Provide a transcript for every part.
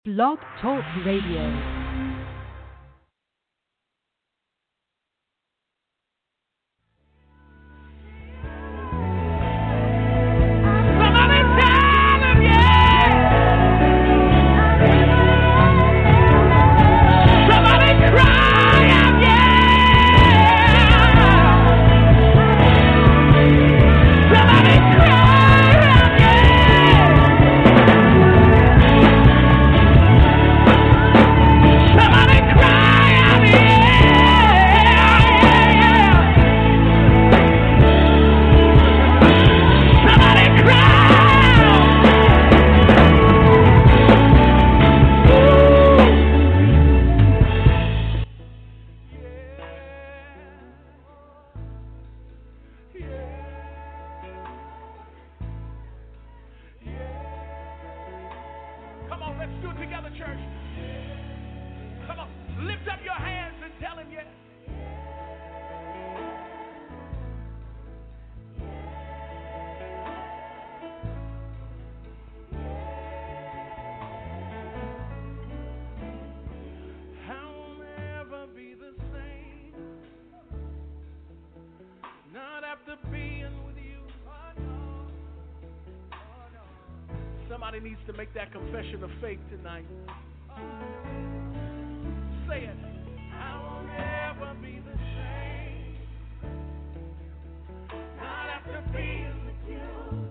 Blog Talk Radio. Somebody needs to make that confession of faith tonight. Say it. I will never be the same. Not after being with you.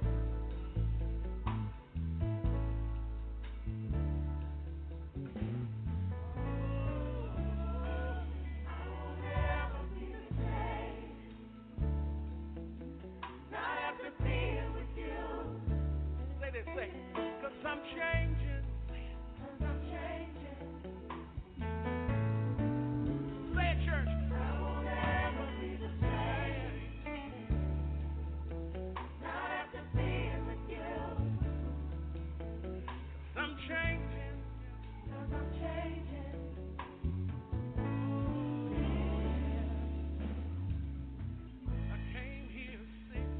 Say, cause I'm changing. Cause I'm changing. Say it, church. I will never be the same. Not after being with you. Cause I'm changing. Cause I'm changing. I came here sick.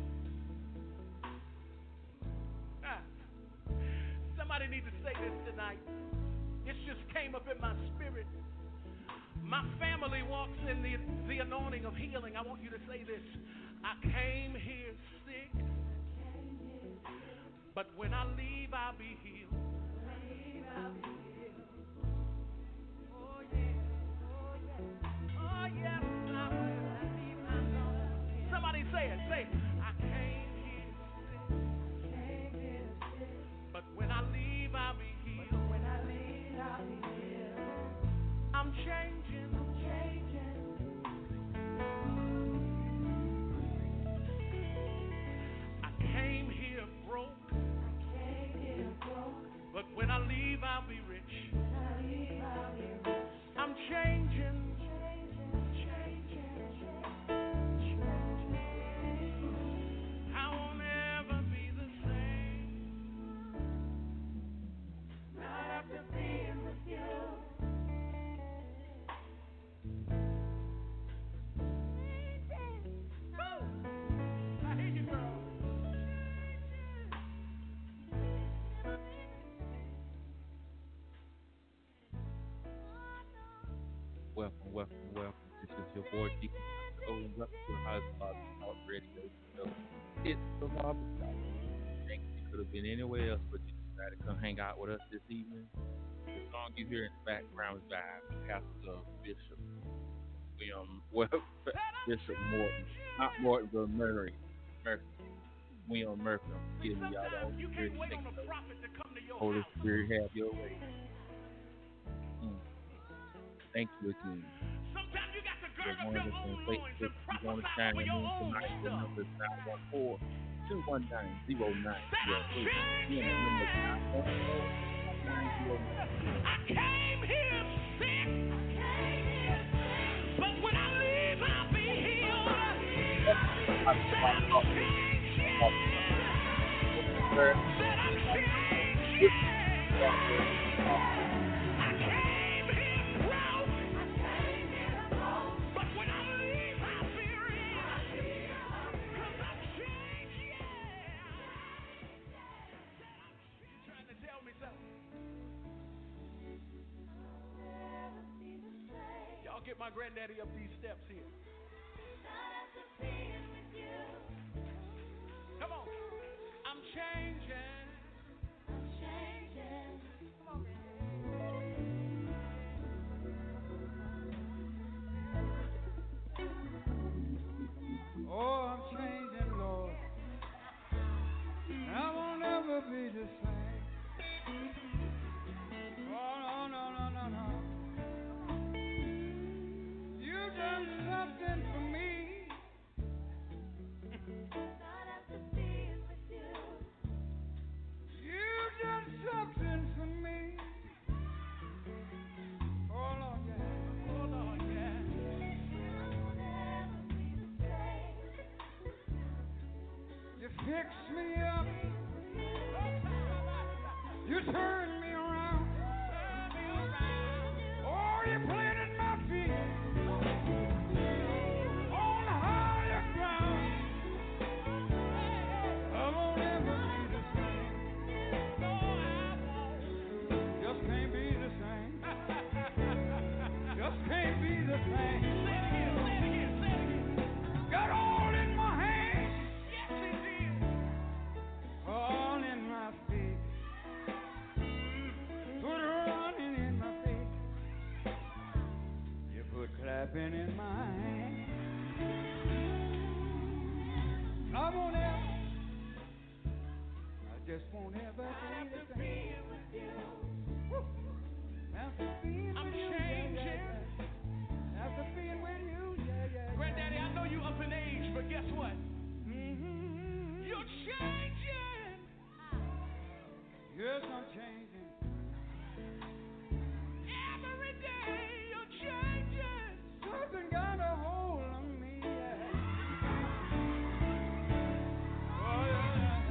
Somebody need to say this tonight. It just came up in my spirit. My family walks in the anointing of healing. I want you to say this. I came here sick, but when I leave, I'll be healed. Oh, yeah. Oh, yes, I will. Somebody say it. Say, I came here sick, but when I leave, I'll be healed. When I leave, I'll be healed. I'm changing. I'm changing. I came here broke. I came here broke. But when I leave, I'll be rich. When I leave, I'll be rich. I'm changing. Welcome. This is your boy, Deacon. Welcome to the Highest Father Talk Radio Show. It's the Bible Talk. You could have been anywhere else, but you decided to come hang out with us this evening. The song you hear in the background is by Pastor Bishop Bishop Morton. Not Morton, but Murray. William Murphy. I'm giving y'all the Holy Spirit. Holy Spirit, have your way. Thank you again. Sometimes you got to gird up your own loins and prophesy over your own tonight. The number is 914-219-0903. I came here sick, but when I leave, I'll be healed. Said I'm changing. get my granddaddy up these steps here. Come on. I'm changing. I'm changing. Come on. Oh, I'm changing, Lord. I won't ever be the same. Oh, no. You done something for me. You done something for me. Oh, Lord, yeah. Oh, Lord, yeah. You fixed me up. You turned me around. Oh, you planted my feet on higher ground. I won't ever be the same. No, I won't. Just can't be the same. Just can't be the same. Say it again. Got all in my hands. Yes, he did. All in my feet. Put running in my feet. You put clapping in my hands. I won't ever. I just won't ever be the same. After being I'm with you, changing. After being with you, Granddaddy, I know you up in age, but guess what? Mm-hmm. You're changing. Yes, I'm changing. Every day you're changing. Something got a hold on me. Oh, yeah.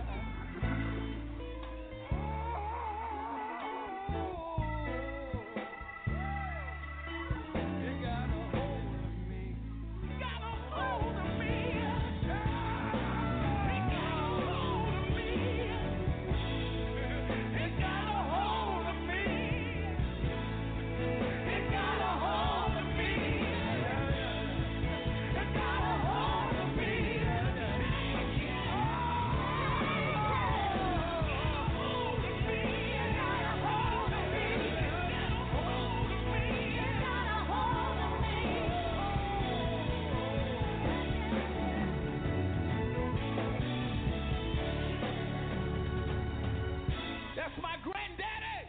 It got a hold on me. Got a hold of me. It got a hold of me. It got a hold of me. It got a hold of me. It got a hold of me. That's my granddaddy.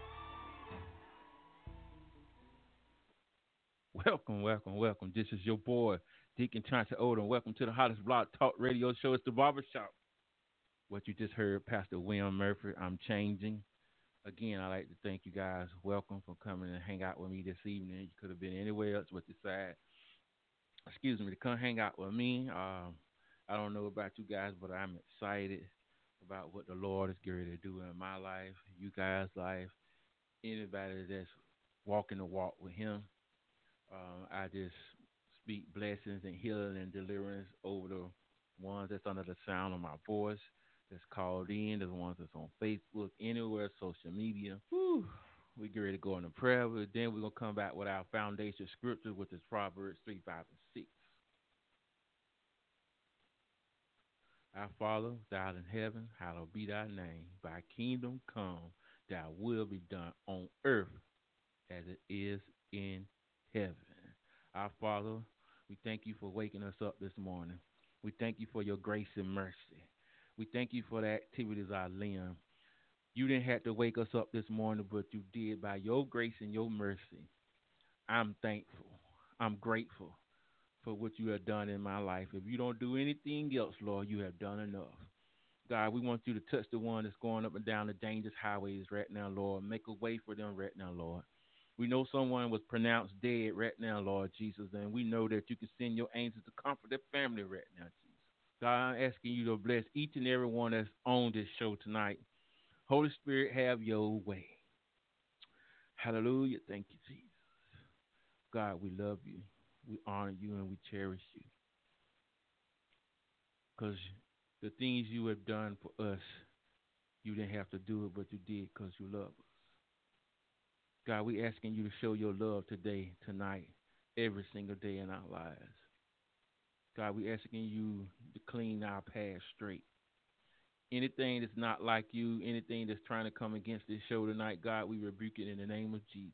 Welcome. This is your boy, Deacon Chauncey Odom. Welcome to the hottest blog talk radio show. It's the Barbershop. What you just heard, Pastor William Murphy, I'm changing. Again, I'd like to thank you guys. Welcome for coming and hang out with me this evening. You could have been anywhere else but decide, to come hang out with me. I don't know about you guys, but I'm excited about what the Lord is going to do in my life, you guys' life, anybody that's walking the walk with Him. I just speak blessings and healing and deliverance over the ones that's under the sound of my voice, that's called in, the ones that's on Facebook, anywhere, social media. Whew. We get ready to go into prayer, but then we're going to come back with our foundation scripture, which is Proverbs 3, 5, and 6. Our Father, thou art in heaven, hallowed be thy name. Thy kingdom come, thy will be done on earth as it is in heaven. Our Father, we thank you for waking us up this morning. We thank you for your grace and mercy. We thank you for the activities of our limb. You didn't have to wake us up this morning, but you did by your grace and your mercy. I'm thankful. I'm grateful for what you have done in my life. If you don't do anything else, Lord, you have done enough. God, we want you to touch the one that's going up and down the dangerous highways right now, Lord. Make a way for them right now, Lord. We know someone was pronounced dead right now, Lord Jesus, and we know that you can send your angels to comfort their family right now, Jesus. God, I'm asking you to bless each and every one that's on this show tonight. Holy Spirit, have your way. Hallelujah. Thank you, Jesus. God, we love you. We honor you and we cherish you. Because the things you have done for us, you didn't have to do it, but you did because you love us. God, we asking you to show your love today, tonight, every single day in our lives. God, we asking you to clean our path straight. Anything that's not like you, anything that's trying to come against this show tonight, God, we rebuke it in the name of Jesus.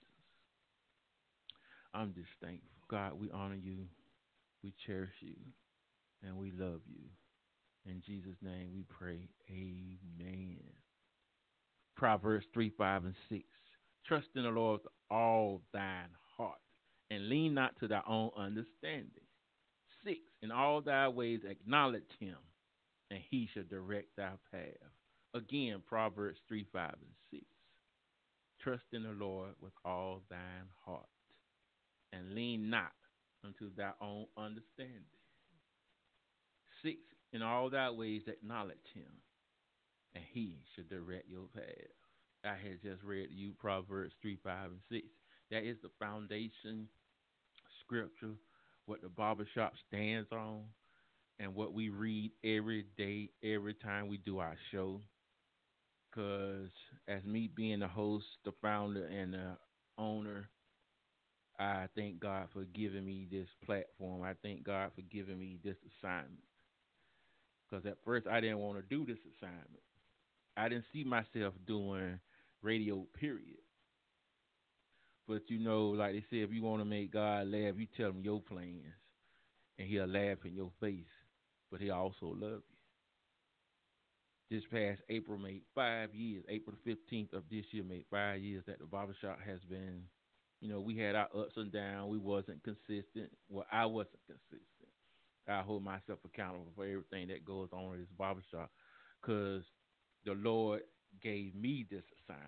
I'm just thankful. God, we honor you, we cherish you, and we love you. In Jesus' name we pray. Amen. Proverbs 3, 5, and 6. Trust in the Lord with all thine heart, and lean not to thy own understanding. 6. In all thy ways acknowledge him, and he shall direct thy path. Again, Proverbs 3, 5, and 6. Trust in the Lord with all thine heart, and lean not unto thy own understanding. 6. In all thy ways acknowledge him, and he shall direct your path. I had just read to you Proverbs 3, 5, and 6. That is the foundation scripture, what the barbershop stands on, and what we read every day, every time we do our show. Because as me being the host, the founder, and the owner, I thank God for giving me this platform. I thank God for giving me this assignment. Because at first I didn't want to do this assignment. I didn't see myself doing radio, period. But you know, like they say, if you want to make God laugh, you tell him your plans, and he'll laugh in your face. But he also loves you. This past April made 5 years. April the 15th of this year made 5 years that the barbershop has been, we had our ups and downs. We wasn't consistent. Well, I wasn't consistent. I hold myself accountable for everything that goes on in this barbershop because the Lord gave me this assignment.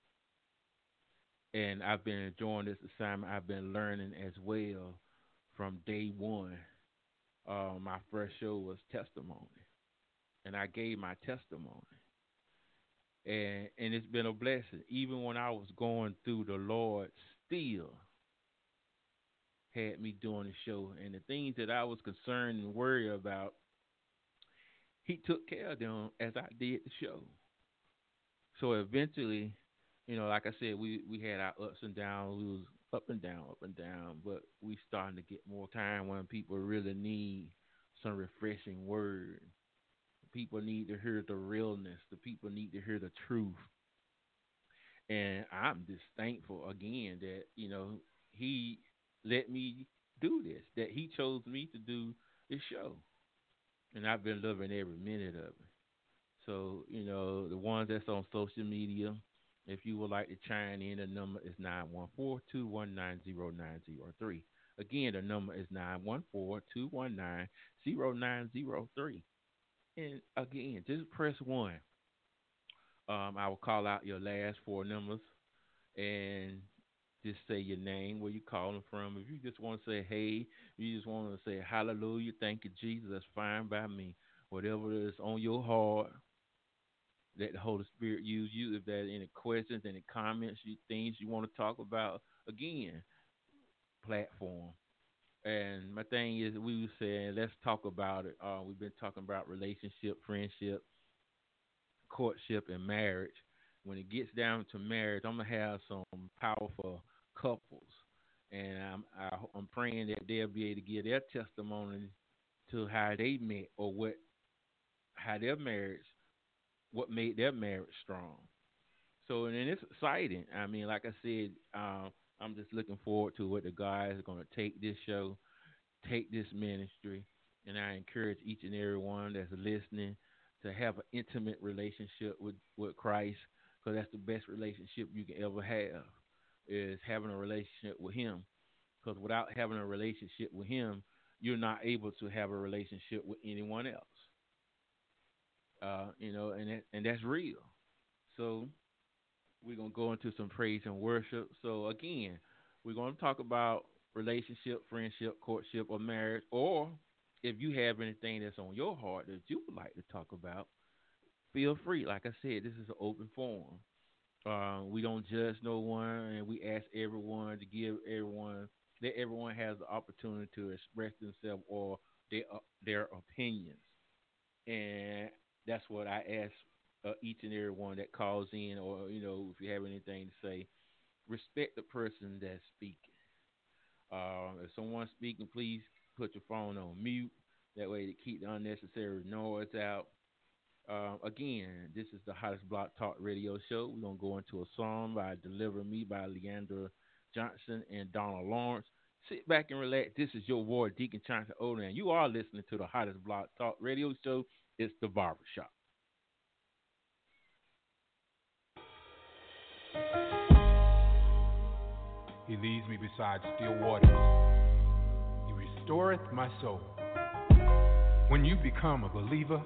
And I've been enjoying this assignment. I've been learning as well from day one. My first show was testimony, and I gave my testimony. And it's been a blessing. Even when I was going through, the Lord still had me doing the show. And the things that I was concerned and worried about, he took care of them as I did the show. So eventually, like I said, we had our ups and downs. We was up and down, but we starting to get more time when people really need some refreshing word. People need to hear the realness. The people need to hear the truth. And I'm just thankful again that, he let me do this, that he chose me to do this show. And I've been loving every minute of it. So, the ones that's on social media, if you would like to chime in, the number is 914-219-0903. Again, the number is 914-219-0903. And again, just press 1. I will call out your last 4 numbers and just say your name, where you calling from. If you just want to say, hey, you just want to say hallelujah, thank you, Jesus, that's fine by me. Whatever is on your heart, let the Holy Spirit use you. If there's any questions, any comments, things you want to talk about, again, platform. And my thing is, we were saying, let's talk about it. We've been talking about relationship, friendship, courtship, and marriage. When it gets down to marriage, I'm going to have some powerful couples. And I'm praying that they'll be able to give their testimony to how they met or how their marriage, what made their marriage strong. So, and it's exciting. I mean, like I said, I'm just looking forward to what the guys are going to take this show, take this ministry, and I encourage each and every one that's listening to have an intimate relationship with Christ, because that's the best relationship you can ever have, is having a relationship with him. Because without having a relationship with him, you're not able to have a relationship with anyone else. And that's real. So we're going to go into some praise and worship. So again, we're going to talk about relationship, friendship, courtship, or marriage. Or if you have anything that's on your heart that you would like to talk about, feel free. Like I said, this is an open forum. We don't judge no one, and we ask everyone to that everyone has the opportunity to express themselves or their opinions. And that's what I ask each and every one that calls in, or if you have anything to say, respect the person that's speaking. If someone's speaking, please put your phone on mute. That way to keep the unnecessary noise out. Again, this is the Hottest Block Talk Radio Show. We're going to go into a song by Deliver Me by Leandra Johnson and Donald Lawrence. Sit back and relax. This is your ward, Deacon Chauncey Odom, and you are listening to the Hottest Block Talk Radio Show. It's the Barbershop. He leads me beside still waters. He restoreth my soul. When you become a believer,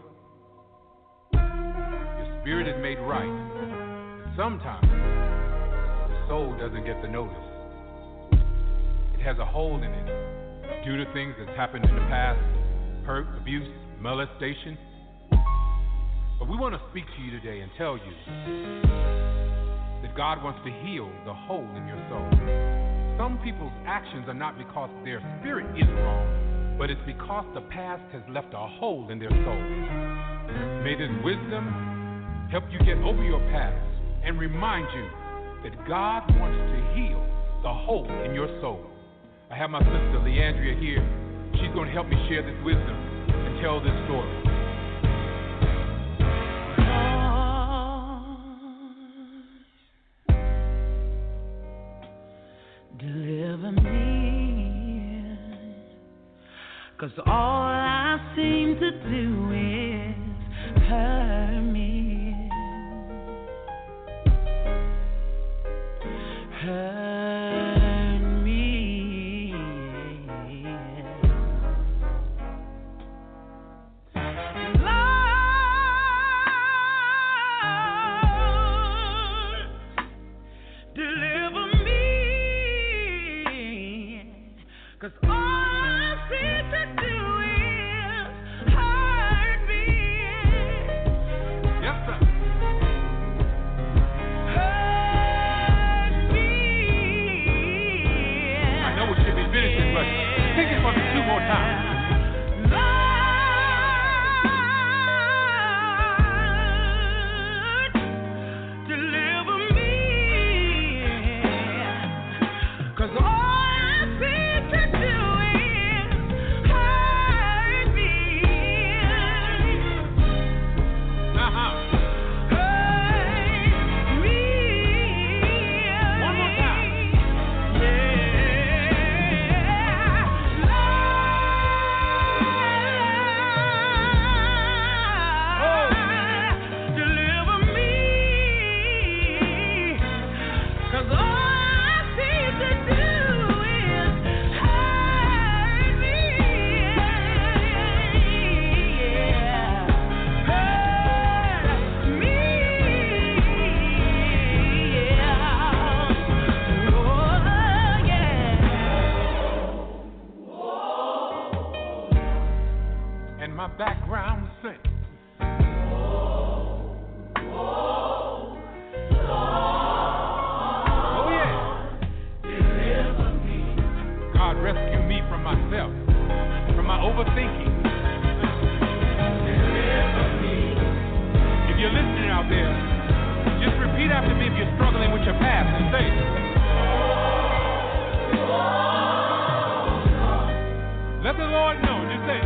your spirit is made right. But sometimes the soul doesn't get the notice. It has a hole in it due to things that's happened in the past, hurt, abuse, molestation. But we want to speak to you today and tell you that God wants to heal the hole in your soul. Some people's actions are not because their spirit is wrong, but it's because the past has left a hole in their soul. May this wisdom help you get over your past and remind you that God wants to heal the hole in your soul. I have my sister Leandria here. She's going to help me share this wisdom and tell this story. Deliver me, 'cause all I seem to do is hurt me, hurt me. Lord, deliver me. 'Cause all I seem to do is hurt me. Yes, sir. Hurt me. I know it should be finishing, but take it for me 2 more times. Lord, deliver me. 'Cause all my background sing. Oh yeah. Deliver me. God rescue me from myself, from my overthinking. Deliver me. If you're listening out there, just repeat after me if you're struggling with your past and say, let the Lord know. Just say,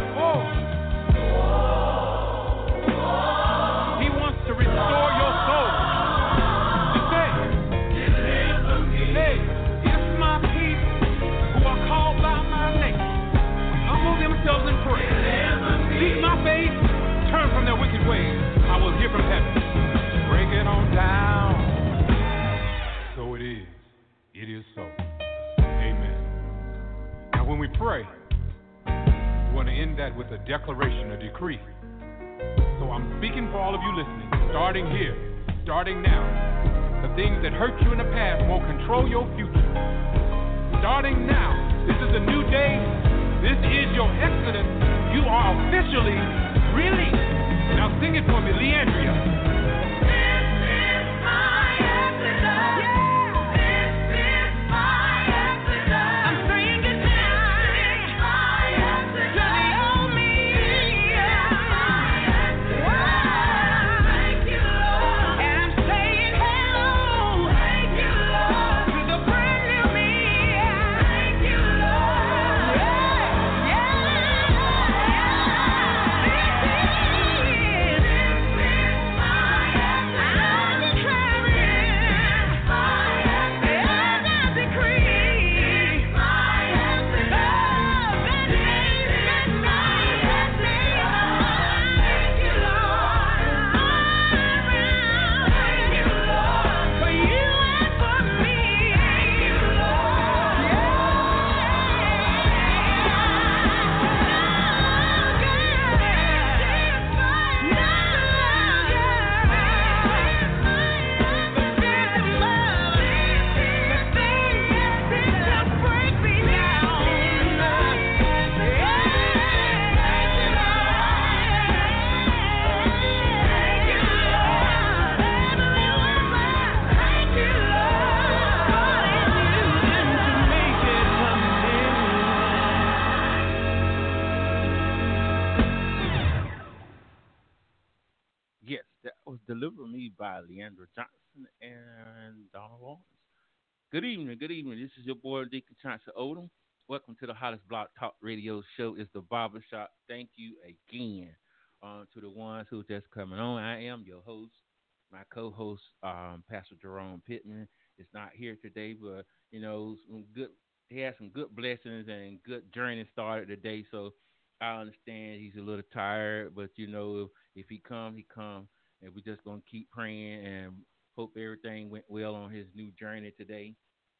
He wants to restore your soul. Just say, deliver me. Hey, if my people who are called by my name humble themselves and pray, seek my face, turn from their wicked ways, I will hear from heaven. Break it on down. So it is. It is so. Amen. Now when we pray, we want to end that with a declaration, a decree. So I'm speaking for all of you listening, starting here, starting now. The things that hurt you in the past won't control your future. Starting now, this is a new day. This is your exodus. You are officially released. Now sing it for me, Leandria. Thank you, Lord. MC by Leandra Johnson and Donald Lawrence. Good evening, good evening. This is your boy Deacon Johnson Odom. Welcome to the hottest block talk radio show. It's the Barbershop. Thank you again to the ones who just coming on. I am your host, my co-host, Pastor Jerome Pittman. Is not here today, but you know, he had some good blessings and good journey started today. So I understand he's a little tired, but you know, if he come, he come, and we're just gonna keep praying and hope everything went well on his new journey today.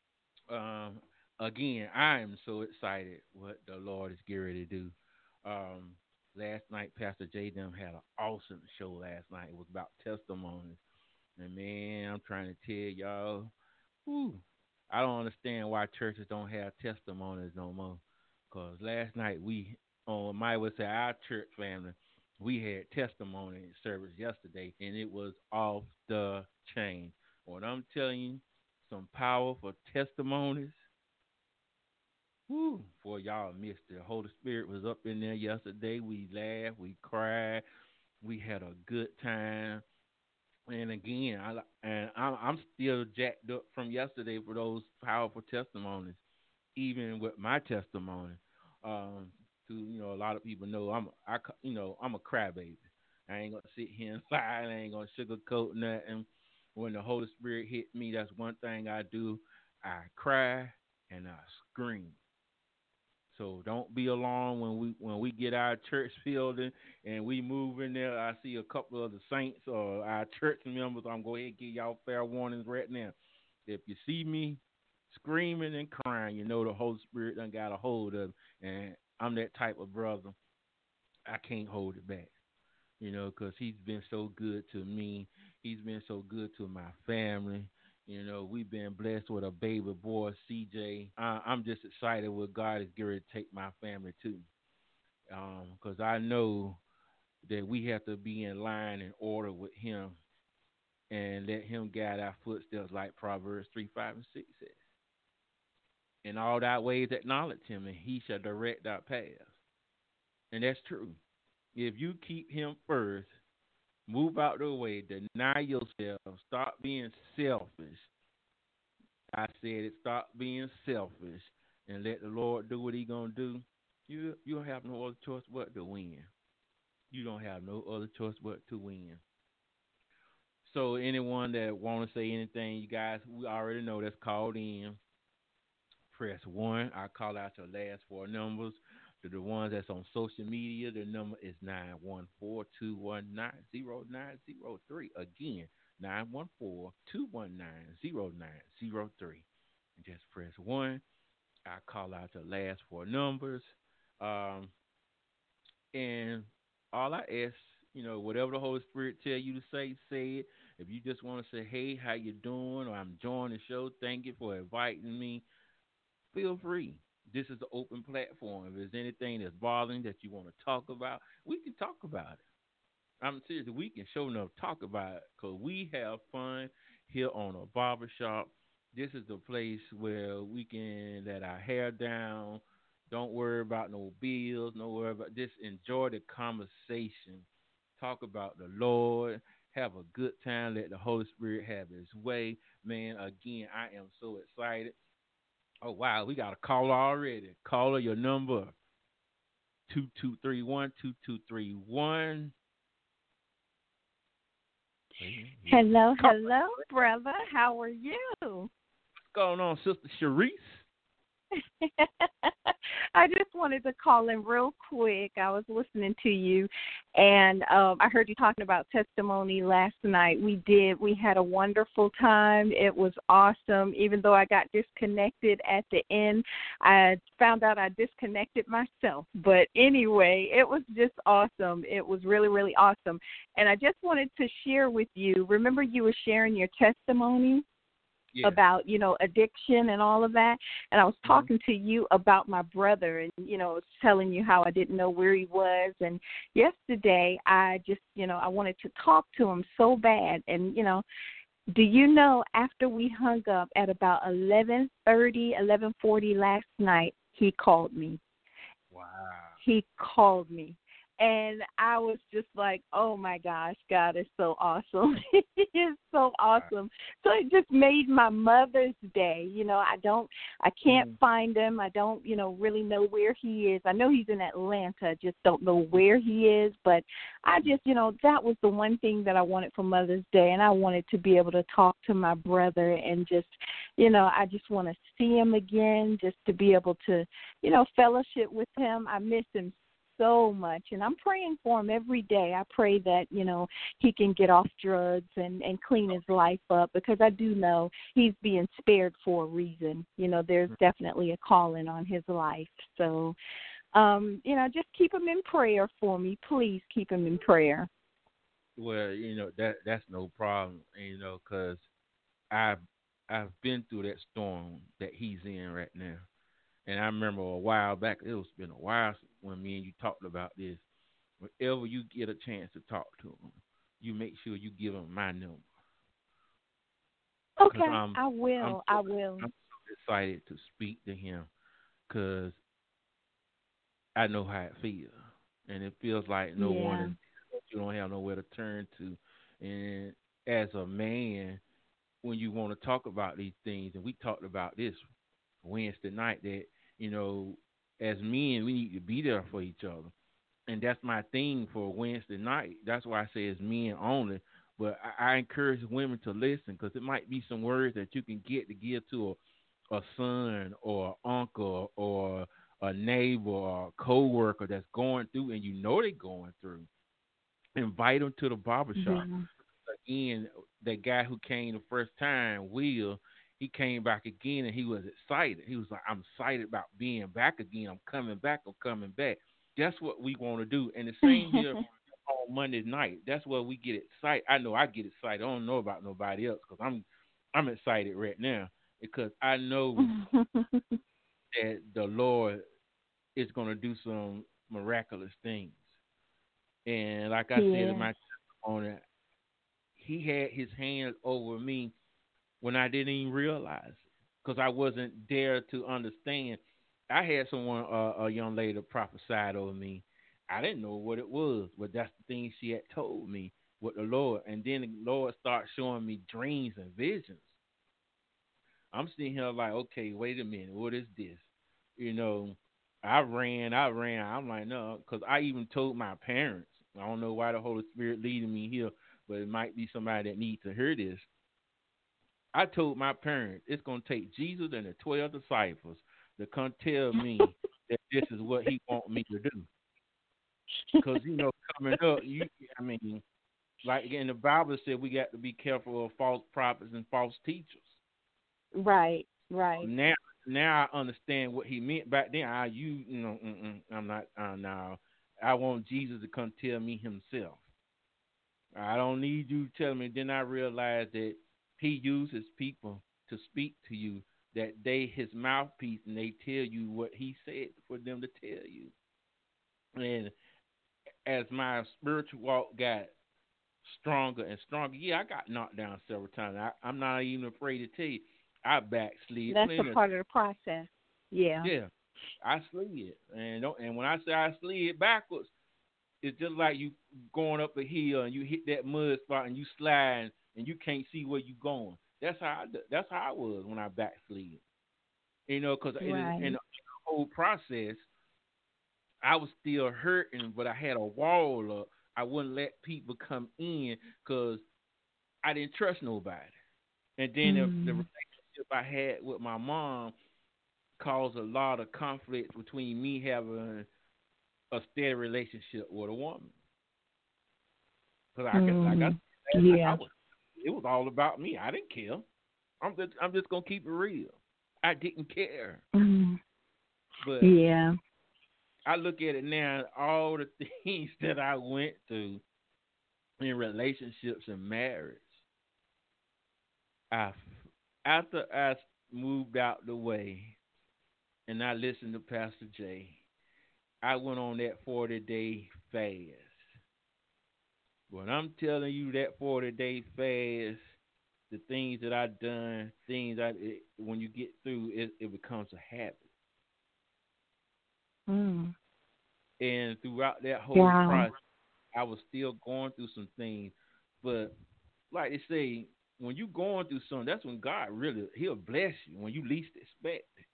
Again, I am so excited what the Lord is getting ready to do. Last night, Pastor J. Dem had an awesome show last night. It was about testimonies. And, man, I'm trying to tell y'all, I don't understand why churches don't have testimonies no more. Because last night, our church family, we had testimony service yesterday, and it was off the chain. When I'm telling you, some powerful testimonies. Boy, y'all missed it. The Holy Spirit was up in there yesterday. We laughed, we cried, we had a good time. And again, I'm still jacked up from yesterday for those powerful testimonies, even with my testimony. A lot of people know I'm a crybaby. I ain't gonna sit here and lie. I ain't gonna sugarcoat nothing. When the Holy Spirit hit me, that's one thing I do. I cry and I scream. So don't be alarmed when we get our church building and we move in there. I see a couple of the saints or our church members. I'm going to give y'all fair warnings right now. If you see me screaming and crying, you know the Holy Spirit done got a hold of me. And I'm that type of brother. I can't hold it back, because he's been so good to me. He's been so good to my family. We've been blessed with a baby boy, CJ. I'm just excited what God is going to take my family to. Because I know that we have to be in line and order with him and let him guide our footsteps like Proverbs 3, 5, and 6 says. In all thy ways acknowledge him, and he shall direct our paths. And that's true. If you keep him first, move out the way, deny yourself, stop being selfish. I said it, stop being selfish and let the Lord do what he's going to do. You don't have no other choice but to win. You don't have no other choice but to win. So anyone that want to say anything, you guys, we already know that's called in. Press 1. I call out your last four numbers. To the ones that's on social media, the number is 914-219-0903. Again, 914-219-0903. And just press 1. I call out the last four numbers. And all I ask, whatever the Holy Spirit tell you to say, say it. If you just want to say, hey, how you doing? Or I'm enjoying the show, thank you for inviting me. Feel free. This is an open platform. If there's anything that's bothering that you want to talk about, we can talk about it. I'm serious. We can show enough talk about it because we have fun here on a barbershop. This is the place where we can let our hair down. Don't worry about no bills. Don't worry about just enjoy the conversation. Talk about the Lord. Have a good time. Let the Holy Spirit have his way. Man, again, I am so excited. Oh, wow, we got a caller already. Caller, your number, 2231-2231. Hello, brother. How are you? What's going on, Sister Sharice? I just wanted to call in real quick. I was listening to you, and I heard you talking about testimony last night. We did. We had a wonderful time. It was awesome. Even though I got disconnected at the end, I found out I disconnected myself. But anyway, it was just awesome. It was really, really awesome. And I just wanted to share with you, remember you were sharing your testimony? Yeah. About, addiction and all of that. And I was talking to you about my brother and, telling you how I didn't know where he was. And yesterday I just, I wanted to talk to him so bad. And, do you know, after we hung up at about 11:40 last night, he called me. Wow. He called me. And I was just like, oh my gosh, God is so awesome. He is so awesome. So it just made my Mother's Day. I can't find him. I don't, really know where he is. I know he's in Atlanta. Just don't know where he is. But I just, that was the one thing that I wanted for Mother's Day. And I wanted to be able to talk to my brother and just, I just want to see him again, just to be able to, fellowship with him. I miss him so much, and I'm praying for him every day. I pray that, he can get off drugs and clean his life up, because I do know he's being spared for a reason. There's definitely a calling on his life. So, just keep him in prayer for me. Please keep him in prayer. Well, that's no problem, because I've been through that storm that he's in right now. And I remember a while back, it's been a while when me and you talked about this. Whenever you get a chance to talk to him, you make sure you give him my number. Okay, I will. I'm so excited to speak to him, because I know how it feels. And it feels like no one is, you don't have nowhere to turn to. And as a man, when you want to talk about these things, and we talked about this Wednesday night, that as men, we need to be there for each other. And that's my thing for Wednesday night. That's why I say it's men only. But I encourage women to listen, because it might be some words that you can get to give to a son or an uncle or a neighbor or a co-worker that's going through, and they're going through. Invite them to the barbershop. Again, that guy who came the first time, Will, he came back again, and he was excited. He was like, I'm excited about being back again. I'm coming back. That's what we want to do. And the same here on Monday night. That's where we get excited. I know I get excited. I don't know about nobody else, because I'm excited right now, because I know that the Lord is going to do some miraculous things. And like I said in my testimony, he had his hands over me when I didn't even realize it, because I wasn't there to understand. I had someone, a young lady, prophesied over me. I didn't know what it was, but that's the thing she had told me with the Lord. And then the Lord started showing me dreams and visions. I'm sitting here like, okay, wait a minute, what is this? I ran. I'm like, no, because I even told my parents. I don't know why the Holy Spirit leading me here, but it might be somebody that needs to hear this. I told my parents it's going to take Jesus and the 12 disciples to come tell me that this is what he wants me to do. Because, coming up, like in the Bible said, we got to be careful of false prophets and false teachers. Right. Now I understand what he meant back then. I'm not, no. I want Jesus to come tell me himself. I don't need you to tell me. Then I realized that he uses people to speak to you, that they his mouthpiece, and they tell you what he said for them to tell you. And as my spiritual walk got stronger and stronger, I got knocked down several times. I'm not even afraid to tell you, I backslid. That's a part of the process. Yeah. Yeah, I slid, and when I say I slid backwards, it's just like you going up a hill and you hit that mud spot and you slide and you can't see where you going. That's how I was when I backslid. Because in the whole process, I was still hurting, but I had a wall up. I wouldn't let people come in because I didn't trust nobody. And then the relationship I had with my mom caused a lot of conflict between me having a steady relationship with a woman. Because it was all about me. I didn't care. I'm just gonna keep it real. I didn't care. But I look at it now, all the things that I went through in relationships and marriage. After I moved out the way and I listened to Pastor Jay, I went on that 40-day fast. When I'm telling you that 40-day fast, the things that I've done, when you get through, it becomes a habit. And throughout that whole Wow. process, I was still going through some things. But like they say, when you going through something, that's when God really He'll bless you when you least expect it.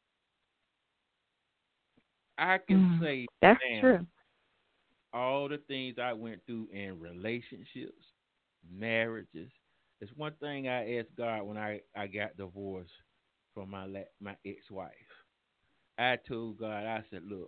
I can say That's now true. all the things I went through in relationships, marriages. It's one thing I asked God when I got divorced from my ex-wife. I told God, I said, look,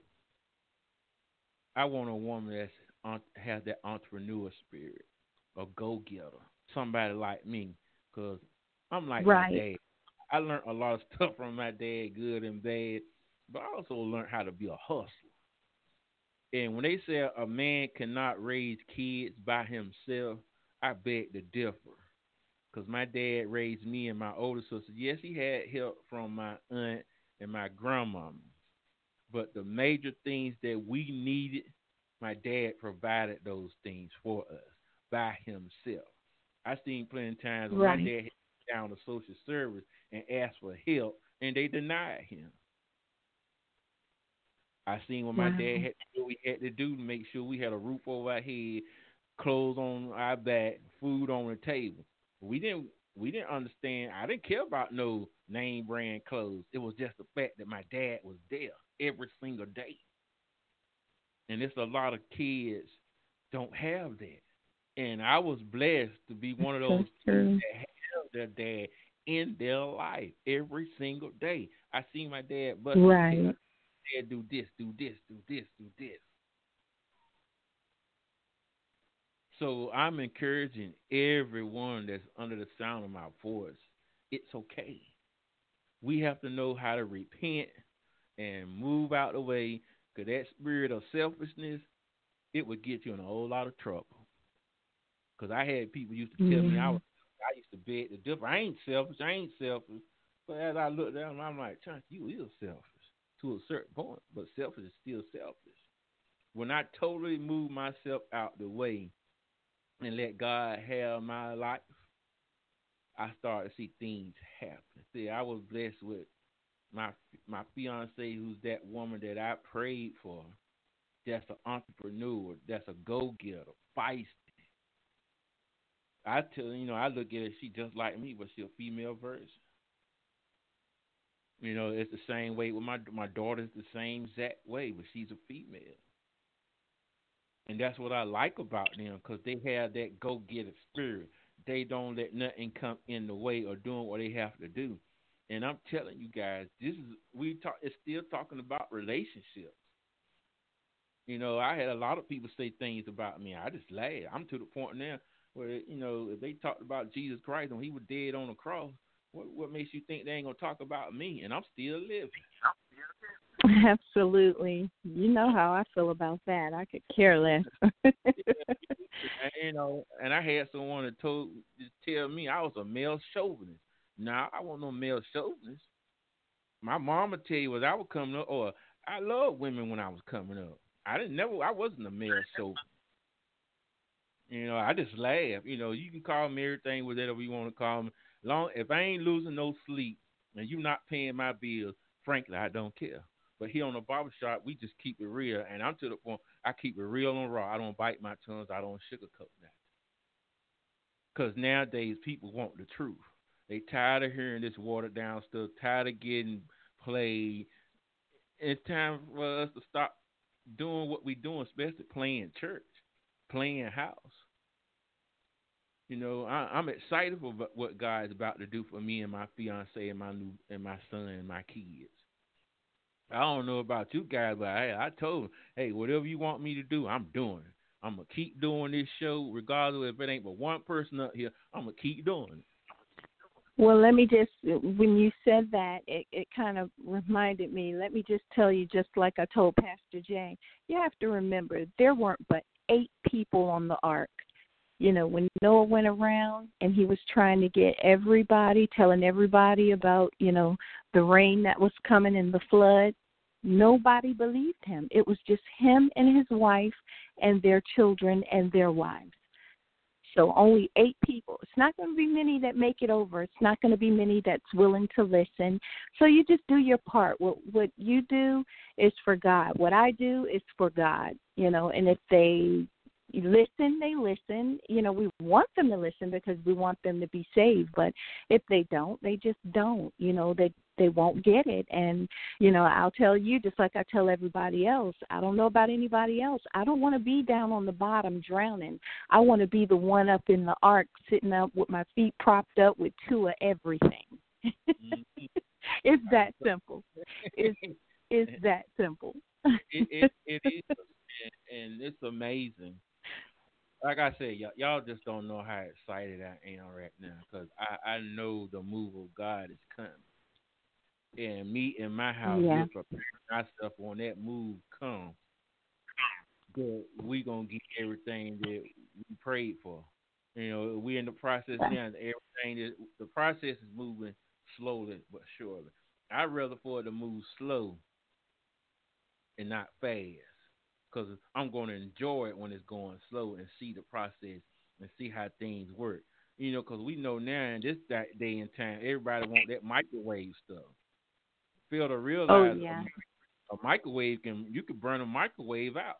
I want a woman that's has that entrepreneur spirit, a go-getter, somebody like me, because I'm like my Right. dad. I learned a lot of stuff from my dad, good and bad, but I also learned how to be a hustler. And when they say a man cannot raise kids by himself, I beg to differ. Because my dad raised me and my older sister. Yes, he had help from my aunt and my grandmama. But the major things that we needed, my dad provided those things for us by himself. I seen plenty of times when my Right. dad had down to social service and asked for help, and they denied him. I seen what my Wow. dad had to do, we had to do to make sure we had a roof over our head, clothes on our back, food on the table. We didn't understand. I didn't care about no name brand clothes. It was just the fact that my dad was there every single day. And it's a lot of kids don't have that. And I was blessed to be one of So those kids true. that have their dad in their life every single day. I see my dad bust his Right. tail. Dad, do this, do this, do this, do this. So I'm encouraging everyone that's under the sound of my voice. It's okay. We have to know how to repent and move out the way, because that spirit of selfishness, it would get you in a whole lot of trouble. Because I had people used to tell me Yeah. I used to beg to differ. I ain't selfish. But as I look down, I'm like, Chance, you is selfish to a certain point. But selfish is still selfish. When I totally move myself out the way and let God have my life, I started to see things happen. See, I was blessed with my fiance, who's that woman that I prayed for. That's an entrepreneur. That's a go-getter, feisty. I tell you, I look at her, she just like me, but she a female version. It's the same way with my daughter's the same exact way, but she's a female. And that's what I like about them, because they have that go-getter spirit. They don't let nothing come in the way or doing what they have to do. And I'm telling you guys, it's still talking about relationships. I had a lot of people say things about me. I just laugh. I'm to the point now where, if they talked about Jesus Christ and he was dead on the cross, what makes you think they ain't going to talk about me? And I'm still living. Absolutely. You know how I feel about that. I could care less. And I had someone that just tell me I was a male chauvinist. Nah, I wasn't no male chauvinist. My mama tell you was I was coming up, or I loved women when I was coming up. I wasn't a male chauvinist. I just laugh. You can call me everything, whatever you want to call me. If I ain't losing no sleep and you not paying my bills, frankly, I don't care. But here on the barbershop, we just keep it real. And I'm to the point, I keep it real and raw. I don't bite my tongues. I don't sugarcoat that. Because nowadays, people want the truth. They tired of hearing this watered down stuff, tired of getting played. It's time for us to stop doing what we're doing, especially playing church, playing house. I'm excited for what God's about to do for me and my fiance and my son and my kids. I don't know about you guys, but I told him, hey, whatever you want me to do, I'm doing it. I'm going to keep doing this show, regardless if it ain't but one person up here. I'm going to keep doing it. Well, let me just, when you said that, it kind of reminded me, let me just tell you, just like I told Pastor Jay, you have to remember, there weren't but 8 people on the ark. When Noah went around and he was trying to get everybody, telling everybody about, the rain that was coming and the flood, nobody believed him. It was just him and his wife and their children and their wives. So only 8 people. It's not going to be many that make it over. It's not going to be many that's willing to listen. So you just do your part. What you do is for God. What I do is for God, and if they listen, they listen. We want them to listen because we want them to be saved. But if they don't, they just don't. They won't get it. And, I'll tell you, just like I tell everybody else, I don't know about anybody else. I don't want to be down on the bottom drowning. I want to be the one up in the ark sitting up with my feet propped up with 2 of everything. It's that simple. It's that simple. It is, and it's amazing. Like I said, y'all just don't know how excited I am right now because I know the move of God is coming. And me in my house, we're preparing ourselves when that move comes. But we going to get everything that we prayed for. We're in the process now. The process is moving slowly but surely. I'd rather for it to move slow and not fast. Because I'm going to enjoy it when it's going slow and see the process and see how things work. Because we know now in this day and time, everybody want that microwave stuff. Fail to realize a microwave you can burn a microwave out.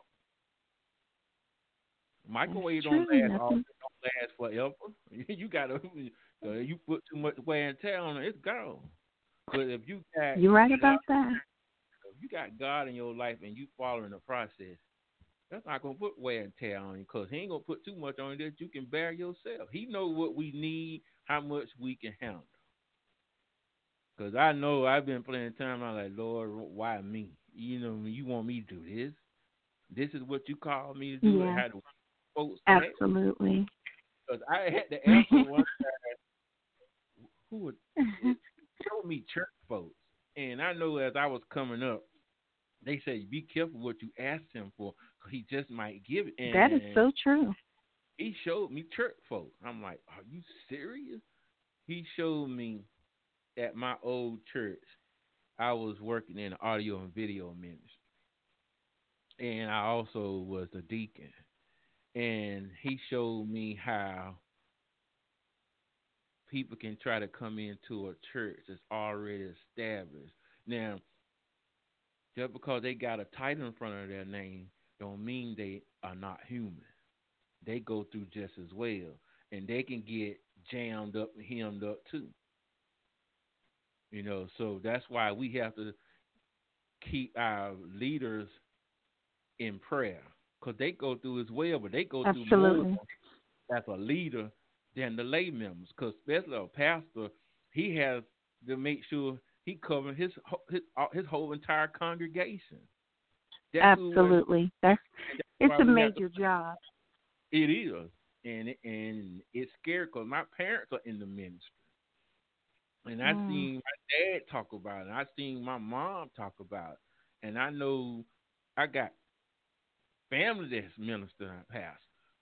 Microwave don't last forever. You gotta you put too much wear and tear on it, it's gone. But if you got you're right about that. If you got God in your life and you following the process, that's not gonna put wear and tear on you because He ain't gonna put too much on you that you can bear yourself. He know what we need, how much we can handle. Because I know I've been playing time. I'm like, Lord, why me? You want me to do this? This is what you call me to do? Yeah. How do folks absolutely. Because I had to answer one time who would show me church folks. And I know as I was coming up, they say, be careful what you ask him for because he just might give it. And that is so true. He showed me church folks. I'm like, are you serious? He showed me at my old church, I was working in the audio and video ministry. And I also was a deacon. And he showed me how people can try to come into a church that's already established. Now, just because they got a title in front of their name don't mean they are not human. They go through just as well. And they can get jammed up and hemmed up too. So that's why we have to keep our leaders in prayer because they go through as well, but they go through more as a leader than the lay members. Because especially a pastor, he has to make sure he covers his whole entire congregation. That's absolutely, it's a major job. It is, and it's scary because my parents are in the ministry. And I seen my dad talk about it. I seen my mom talk about it. And I know I got family that's minister and pastor.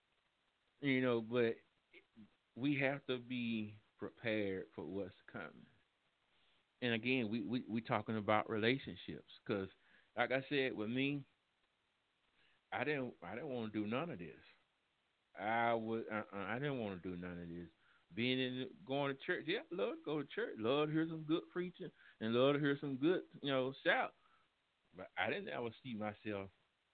But we have to be prepared for what's coming. And again, we talking about relationships because, like I said, with me, I didn't want to do none of this. I didn't want to do none of this. Going to church, yeah, I love to go to church. Love to hear some good preaching and love to hear some good, shout. But I didn't ever see myself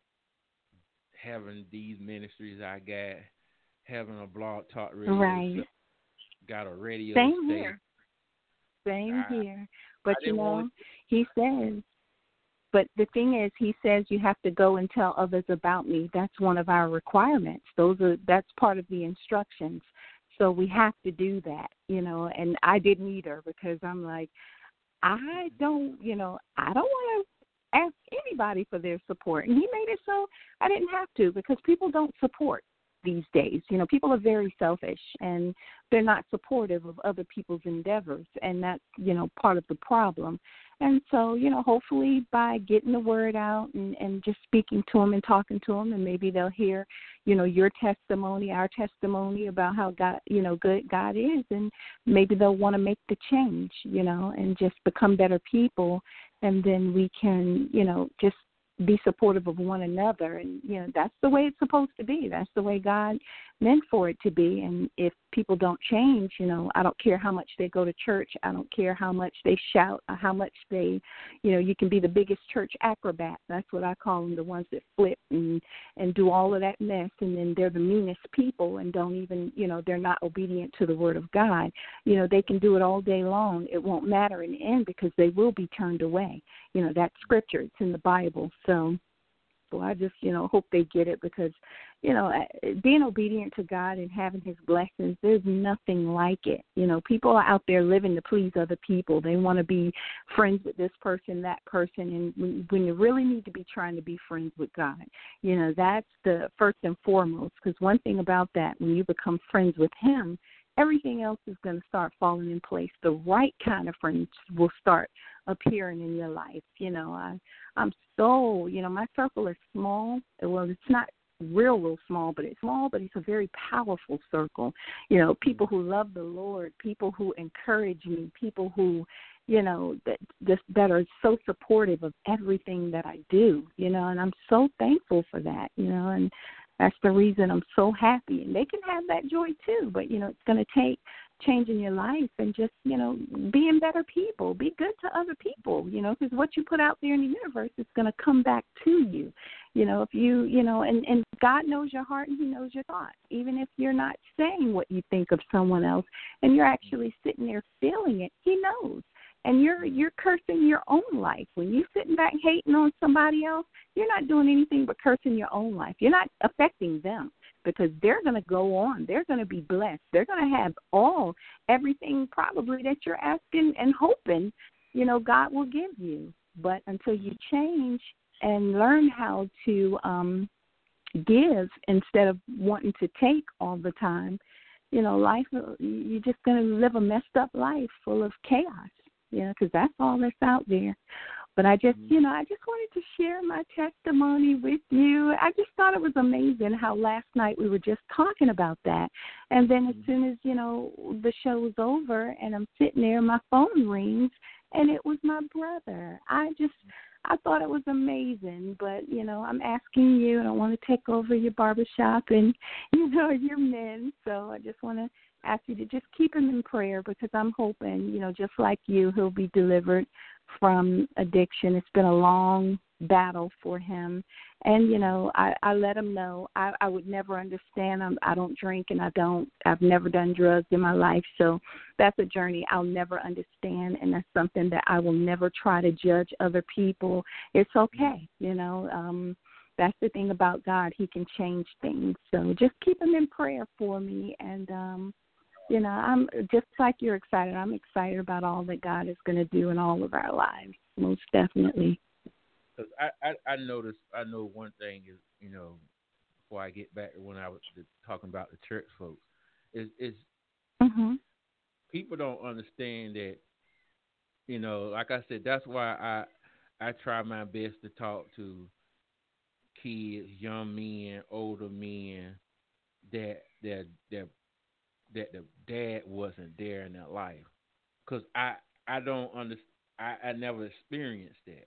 having these ministries I got, having a blog talk radio, right? Got a radio station. Here. Same here. But he says. But the thing is, he says you have to go and tell others about me. That's one of our requirements. That's part of the instructions. So we have to do that, and I didn't either because I'm like, I don't want to ask anybody for their support. And he made it so I didn't have to because people don't support these days. People are very selfish and they're not supportive of other people's endeavors. And that's, part of the problem. And so, hopefully by getting the word out and just speaking to them and talking to them, and maybe they'll hear, your testimony, our testimony about how God, good God is, and maybe they'll want to make the change, and just become better people. And then we can, just be supportive of one another. And, that's the way it's supposed to be. That's the way God meant for it to be. And if people don't change, I don't care how much they go to church. I don't care how much they shout, or how much they, you can be the biggest church acrobat. That's what I call them, the ones that flip and do all of that mess. And then they're the meanest people and don't even, they're not obedient to the word of God. They can do it all day long. It won't matter in the end because they will be turned away. That's scripture. It's in the Bible. So I just, hope they get it because, being obedient to God and having his blessings, there's nothing like it. People are out there living to please other people. They want to be friends with this person, that person, and when you really need to be trying to be friends with God, that's the first and foremost, because one thing about that, when you become friends with him, everything else is going to start falling in place. The right kind of friends will start appearing in your life. I'm so, my circle is small. Well, it's not real small, but it's a very powerful circle. People who love the Lord, people who encourage me, people who, that are so supportive of everything that I do, and I'm so thankful for that, and that's the reason I'm so happy. And they can have that joy too, but, it's going to take changing your life and just, being better people. Be good to other people, because what you put out there in the universe is going to come back to you. If you, and God knows your heart and he knows your thoughts. Even if you're not saying what you think of someone else and you're actually sitting there feeling it, he knows. And you're cursing your own life. When you're sitting back hating on somebody else, you're not doing anything but cursing your own life. You're not affecting them because they're going to go on. They're going to be blessed. They're going to have everything probably that you're asking and hoping, God will give you. But until you change and learn how to give instead of wanting to take all the time, life, you're just going to live a messed up life full of chaos. Because that's all that's out there. But I just, I just wanted to share my testimony with you. I just thought it was amazing how last night we were just talking about that. And then as soon as, the show was over and I'm sitting there, my phone rings, and it was my brother. I thought it was amazing. But, I'm asking you, I don't want to take over your barbershop and, your men. So I just want to ask you to just keep him in prayer because I'm hoping, just like you, he'll be delivered from addiction. It's been a long battle for him. And, I let him know I would never understand. I don't drink and I've never done drugs in my life. So that's a journey I'll never understand. And that's something that I will never try to judge other people. It's okay. That's the thing about God. He can change things. So just keep him in prayer for me. And, I'm just like you're excited. I'm excited about all that God is going to do in all of our lives, most definitely. Because I know one thing is, before I get back to when I was talking about the church folks, is people don't understand that, like I said, that's why I try my best to talk to kids, young men, older men, that the dad wasn't there in their life, because I don't understand. I never experienced that,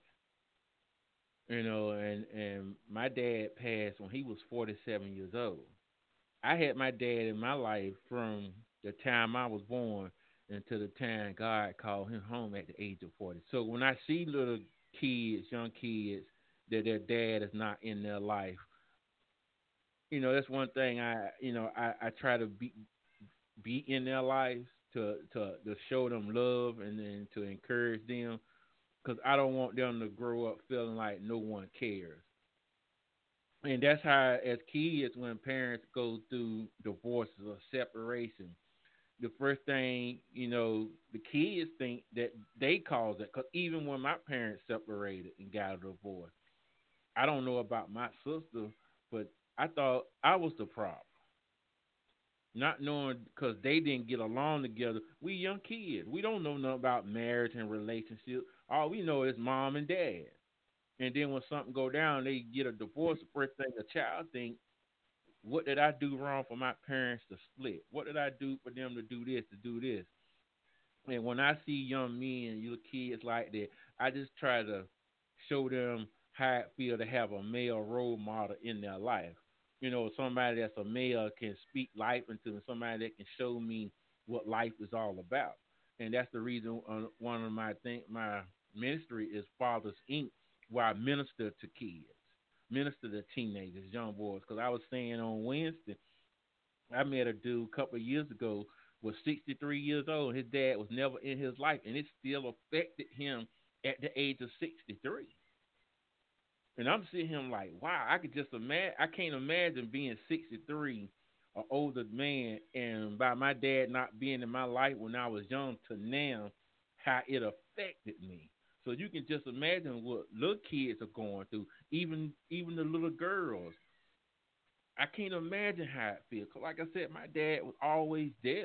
and my dad passed when he was 47 years old. I had my dad in my life from the time I was born until the time God called him home at the age of 40. So when I see little kids, young kids, that their dad is not in their life, that's one thing I try to be in their lives to show them love and then to encourage them, because I don't want them to grow up feeling like no one cares. And that's how, as kids, when parents go through divorces or separation, the first thing, the kids think that they caused it. Because even when my parents separated and got a divorce, I don't know about my sister, but I thought I was the problem. Not knowing, because they didn't get along together. We young kids. We don't know nothing about marriage and relationships. All we know is mom and dad. And then when something go down, they get a divorce. The first thing the child thinks, what did I do wrong for my parents to split? What did I do for them to do this, to do this? And when I see young men, little kids like that, I just try to show them how it feels to have a male role model in their life. somebody that's a male can speak life into me, somebody that can show me what life is all about. And that's the reason one of my ministry is Fathers Inc., where I minister to kids, minister to teenagers, young boys. Because I was saying on Wednesday, I met a dude a couple of years ago, was 63 years old. His dad was never in his life, and it still affected him at the age of 63. And I'm sitting here like, wow, I could just imagine. I can't imagine being 63, an older man, and by my dad not being in my life when I was young to now, how it affected me. So you can just imagine what little kids are going through, even the little girls. I can't imagine how it feels. 'Cause like I said, my dad was always there.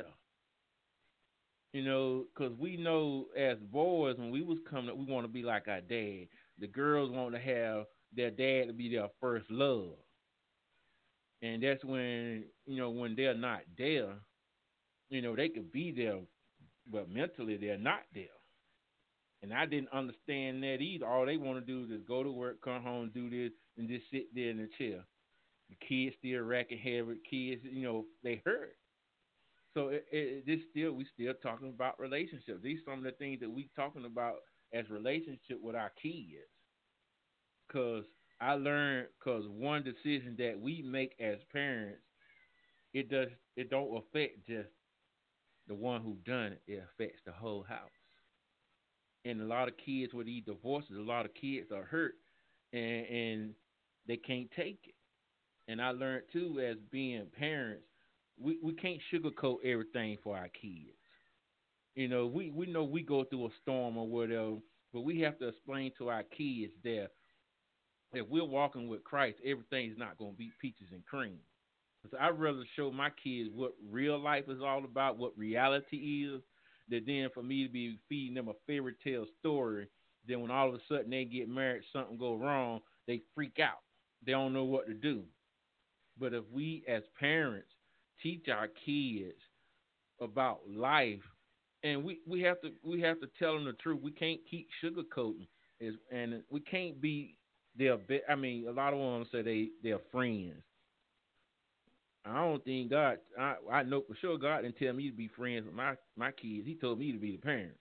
Because we know as boys, when we was coming up, we want to be like our dad. The girls want to have their dad to be their first love. And that's when, when they're not there, they could be there, but mentally they're not there. And I didn't understand that either. All they want to do is go to work, come home, do this, and just sit there in the chair. The kids still racking head with kids, they hurt. So we still talking about relationships. These are some of the things that we talking about as relationship with our kids. Because I learned, one decision that we make as parents, it don't affect just the one who done it. It affects the whole house. And a lot of kids with these divorces, a lot of kids are hurt, and they can't take it. And I learned too, as being parents, we can't sugarcoat everything for our kids. We know we go through a storm or whatever, but we have to explain to our kids that if we're walking with Christ, everything's not going to be peaches and cream. So I'd rather show my kids what real life is all about, what reality is, than then for me to be feeding them a fairy tale story. Then when all of a sudden they get married, something go wrong, they freak out. They don't know what to do. But if we as parents teach our kids about life, and we have to tell them the truth. We can't keep sugarcoating, and we can't be their. A lot of them say they're friends. I don't think God. I know for sure God didn't tell me to be friends with my kids. He told me to be the parent.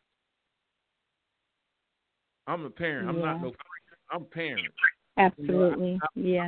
I'm a parent. I'm not no friend. I'm a parent. Absolutely.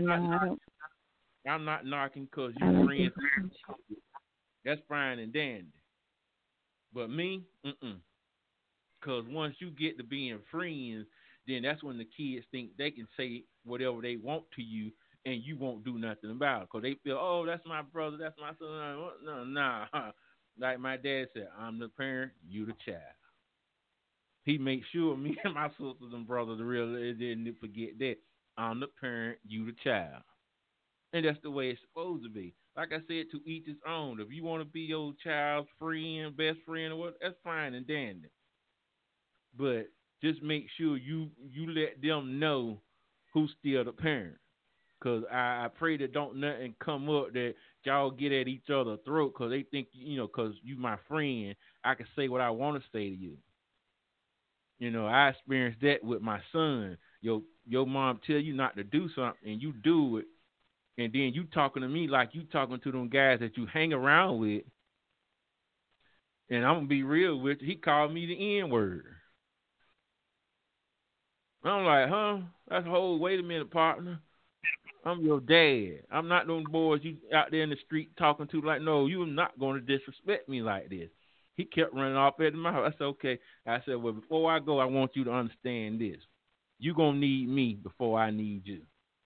I'm not knocking because you're friends. That's fine and dandy. But me, because once you get to being friends, then that's when the kids think they can say whatever they want to you, and you won't do nothing about it. Because they feel, oh, that's my brother, that's my son. No, nah. Like my dad said, I'm the parent, you the child. He makes sure me and my sisters and brothers didn't forget that. I'm the parent, you the child. And that's the way it's supposed to be. Like I said, to each his own. If you want to be your child's friend, best friend, or what, that's fine and dandy. But just make sure you let them know who's still the parent. Because I pray that don't nothing come up that y'all get at each other's throat because they think, because you my friend, I can say what I want to say to you. I experienced that with my son. Your mom tell you not to do something, and you do it. And then you talking to me like you talking to them guys that you hang around with. And I'm going to be real with you. He called me the N-word. I'm like, huh? That's a whole, wait a minute, partner. I'm your dad. I'm not those boys you out there in the street talking to like, no, you're not going to disrespect me like this. He kept running off at the mouth. I said, okay. I said, well, before I go, I want you to understand this. You're going to need me before I need you.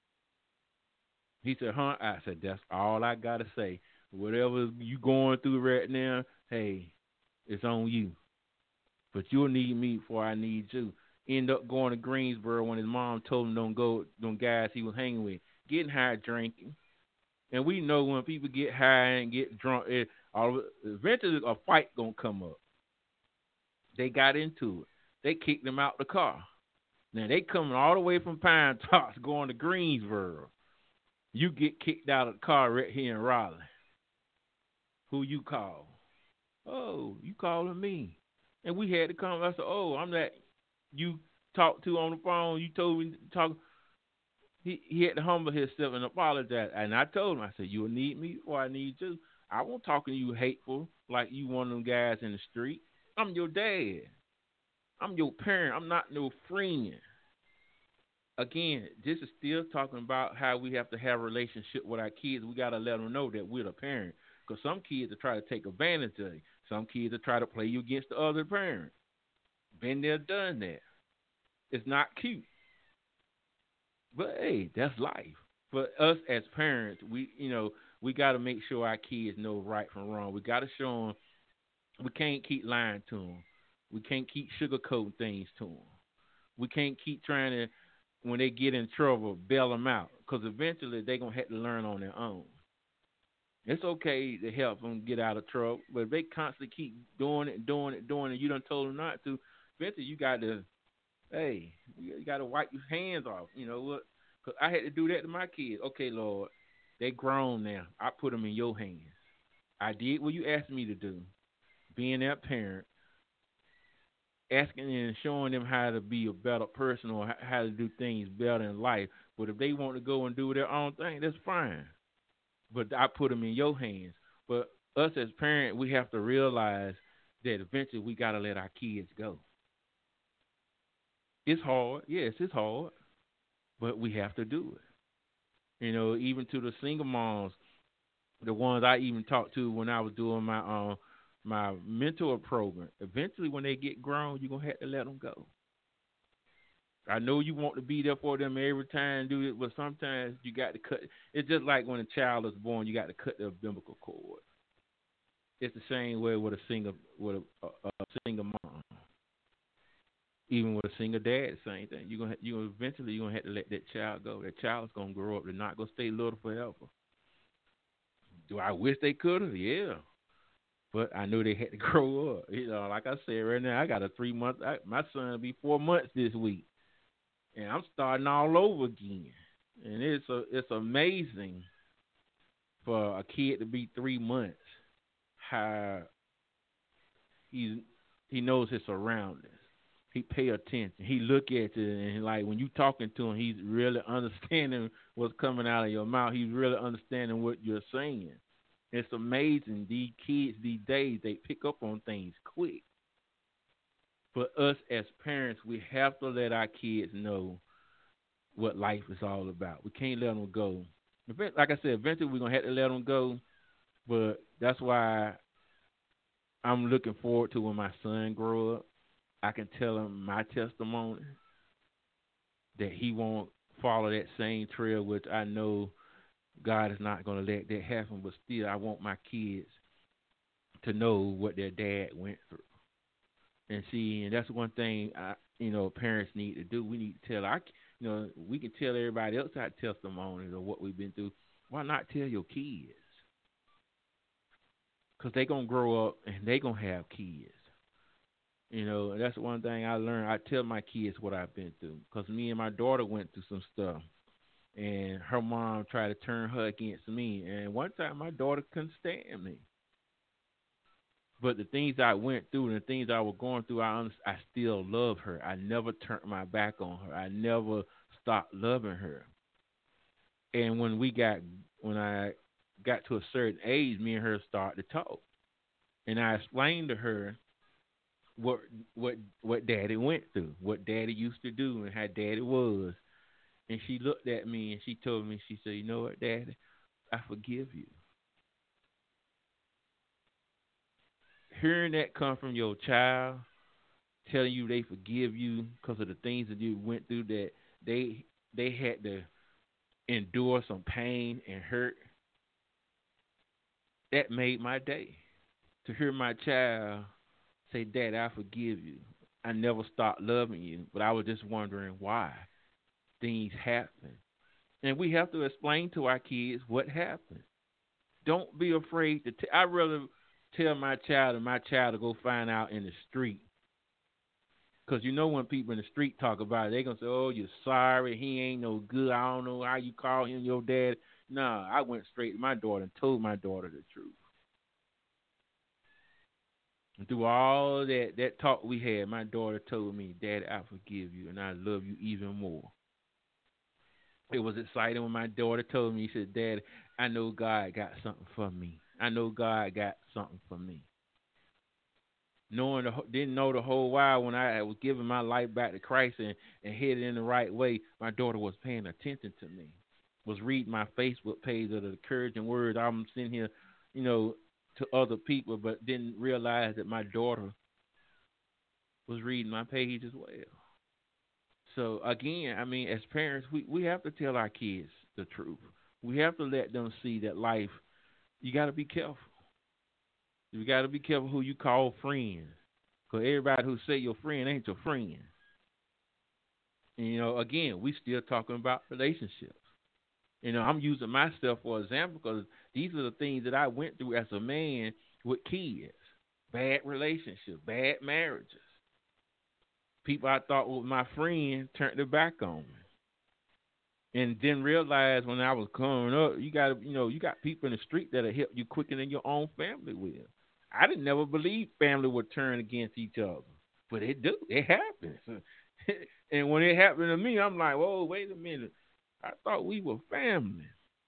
He said, huh? I said, that's all I got to say. Whatever you going through right now, hey, it's on you. But you'll need me before I need you. End up going to Greensboro when his mom told him don't go, them guys he was hanging with, getting high, drinking. And we know when people get high and get drunk, eventually a fight going to come up. They got into it. They kicked him out the car. Now, they coming all the way from Pine Tops going to Greensboro. You get kicked out of the car right here in Raleigh. Who you call? Oh, you calling me. And we had to come. I said, oh, I'm that you talked to on the phone. You told me to talk. He had to humble himself and apologize. And I told him, I said, you'll need me before I need you. I won't talk to you hateful like you one of them guys in the street. I'm your dad. I'm your parent. I'm not no friend. Again, this is still talking about how we have to have a relationship with our kids. We got to let them know that we're the parent. Because some kids will try to take advantage of you. Some kids will try to play you against the other parent. Been there, done that. It's not cute. But hey, that's life. For us as parents, we got to make sure our kids know right from wrong. We got to show them we can't keep lying to them. We can't keep sugarcoating things to them. We can't keep trying to, when they get in trouble, bail them out. Because eventually they're going to have to learn on their own. It's okay to help them get out of trouble, but if they constantly keep doing it, and you done told them not to, eventually you got to, hey, you got to wipe your hands off. You know what? Because I had to do that to my kids. Okay, Lord, they grown now. I put them in your hands. I did what you asked me to do, being that parent, asking and showing them how to be a better person or how to do things better in life. But if they want to go and do their own thing, that's fine. But I put them in your hands. But us as parents, we have to realize that eventually we got to let our kids go. It's hard. Yes, it's hard. But we have to do it. You know, even to the single moms, the ones I even talked to when I was doing my mentor program, eventually when they get grown, you're going to have to let them go. I know you want to be there for them every time, do it, but sometimes you got to cut. It's just like when a child is born, you got to cut the umbilical cord. It's the same way with a single mom, even with a single dad. The same thing. Eventually you're gonna have to let that child go. That child's gonna grow up. They're not gonna stay little forever. Do I wish they could have? Yeah, but I knew they had to grow up. You know, like I said right now, I got a 3 month. My son will be 4 months this week. And I'm starting all over again. And it's amazing for a kid to be 3 months, how he knows his surroundings. He pay attention. He look at it, and like when you talking to him, he's really understanding what's coming out of your mouth. He's really understanding what you're saying. It's amazing. These kids these days, they pick up on things quick. For us as parents, we have to let our kids know what life is all about. We can't let them go. Like I said, eventually we're going to have to let them go, but that's why I'm looking forward to when my son grow up. I can tell him my testimony, that he won't follow that same trail, which I know God is not going to let that happen, but still I want my kids to know what their dad went through. And see, and that's one thing parents need to do. We need to tell we can tell everybody else our testimonies of what we've been through. Why not tell your kids? Because they're going to grow up and they're going to have kids. You know, that's one thing I learned. I tell my kids what I've been through. Because me and my daughter went through some stuff. And her mom tried to turn her against me. And one time my daughter couldn't stand me. But the things I went through and the things I was going through, I still love her. I never turned my back on her. I never stopped loving her. And when I got to a certain age, me and her started to talk. And I explained to her what Daddy went through, what Daddy used to do, and how Daddy was. And she looked at me and she told me, she said, "You know what, Daddy? I forgive you." Hearing that come from your child, telling you they forgive you because of the things that you went through, that they had to endure some pain and hurt, that made my day. To hear my child say, "Dad, I forgive you. I never stopped loving you, but I was just wondering why things happen." And we have to explain to our kids what happened. Don't be afraid to I'd rather tell my child and my child to go find out in the street. Because when people in the street talk about it, they're going to say, "Oh, you're sorry. He ain't no good. I don't know how you call him your dad." No, I went straight to my daughter and told my daughter the truth. And through all that talk we had, my daughter told me, "Daddy, I forgive you and I love you even more." It was exciting when my daughter told me, she said, "Dad, I know God got something for me. I know God got something for me." Knowing didn't know the whole while when I was giving my life back to Christ and headed in the right way, my daughter was paying attention to me, was reading my Facebook page of the encouraging words I'm sitting here, to other people, but didn't realize that my daughter was reading my page as well. So again, I mean, as parents, we have to tell our kids the truth. We have to let them see that life, you got to be careful. You got to be careful who you call friends, because everybody who say your friend ain't your friend. And, again, we still talking about relationships. I'm using myself for example because these are the things that I went through as a man with kids. Bad relationships, bad marriages. People I thought were my friend turned their back on me. And didn't realize when I was growing up, you got people in the street that'll help you quicker than your own family will. I didn't never believe family would turn against each other, but it do. It happens. And when it happened to me, I'm like, whoa, wait a minute. I thought we were family.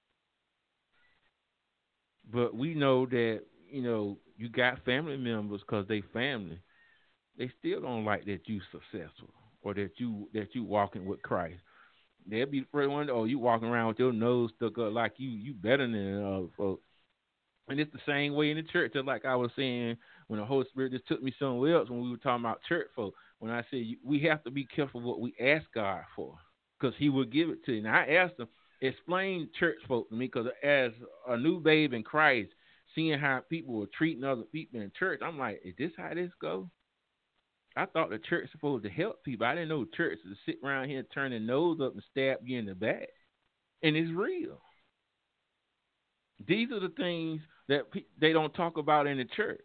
But we know that, you got family members because they family. They still don't like that you successful or that you walking with Christ. They'll be the first one, you walking around with your nose stuck up like you better than other folks. And it's the same way in the church, just like I was saying when the Holy Spirit just took me somewhere else when we were talking about church folk. When I said we have to be careful what we ask God for, because He will give it to you. And I asked Him, explain church folk to me, because as a new babe in Christ, seeing how people were treating other people in church, I'm like, is this how this goes? I thought the church was supposed to help people. I didn't know church to sit around here and turn their nose up and stab you in the back. And it's real. These are the things that they don't talk about in the church.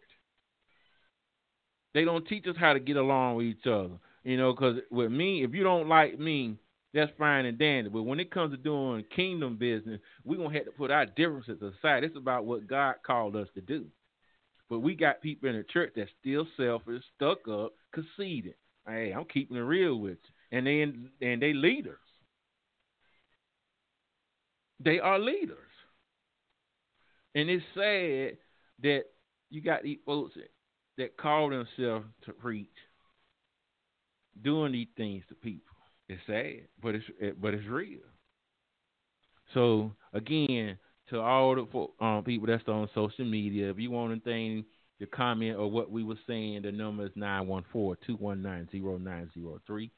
They don't teach us how to get along with each other. Because with me, if you don't like me, that's fine and dandy. But when it comes to doing kingdom business, we're going to have to put our differences aside. It's about what God called us to do. But we got people in the church that's still selfish, stuck up, conceited. Hey, I'm keeping it real with you. And they leaders. They are leaders. And it's sad that you got these folks that call themselves to preach, doing these things to people. It's sad, but it's real. So again, to all the people that's on social media, if you want anything to comment or what we were saying, the number is 914-219-0903.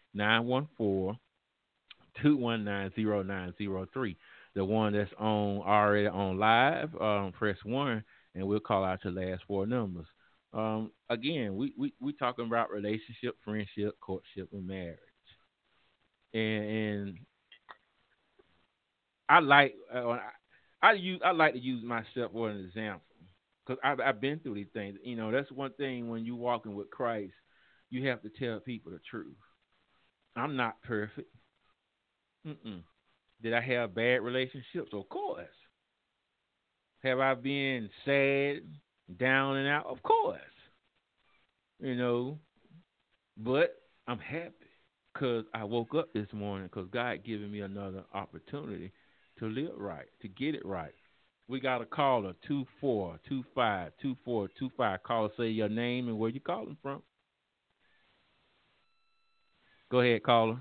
914-219-0903. The one that's already on live, press 1, and we'll call out your last 4 numbers. Again, we talking about relationship, friendship, courtship, and marriage. And I like to use myself for an example, because I've been through these things. That's one thing when you walking with Christ, you have to tell people the truth. I'm not perfect. Did I have bad relationships? Of course. Have I been sad, down and out? Of course. But I'm happy because I woke up this morning because God given me another opportunity to live right, to get it right. We got a caller, 2425-2425. Call, say your name and where you calling from. Go ahead, caller.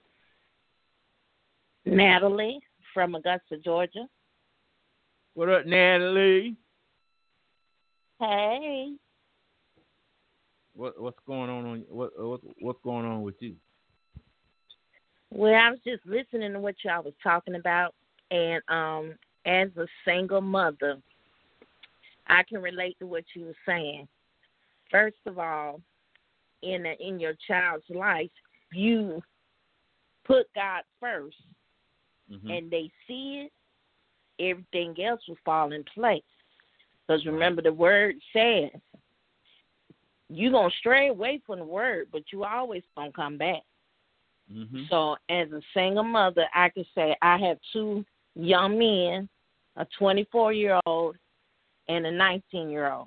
Natalie from Augusta, Georgia. What up, Natalie? Hey. What's going on? What's going on with you? Well, I was just listening to what y'all was talking about, and as a single mother, I can relate to what you were saying. First of all, in your child's life, you put God first, and they see it. Everything else will fall in place. Because remember, the word says you're going to stray away from the word, but you always going to come back. So as a single mother, I can say I have 2 young men, a 24-year-old and a 19-year-old.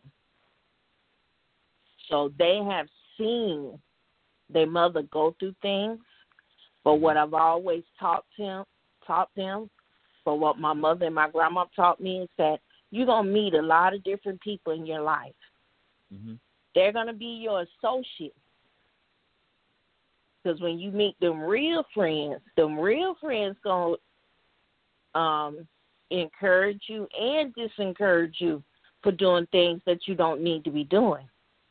So they have seen their mother go through things, but what I've always taught taught them, but what my mother and my grandma taught me is that you're going to meet a lot of different people in your life. Mm-hmm. They're going to be your associates. Because when you meet them real friends going to encourage you and disencourage you for doing things that you don't need to be doing.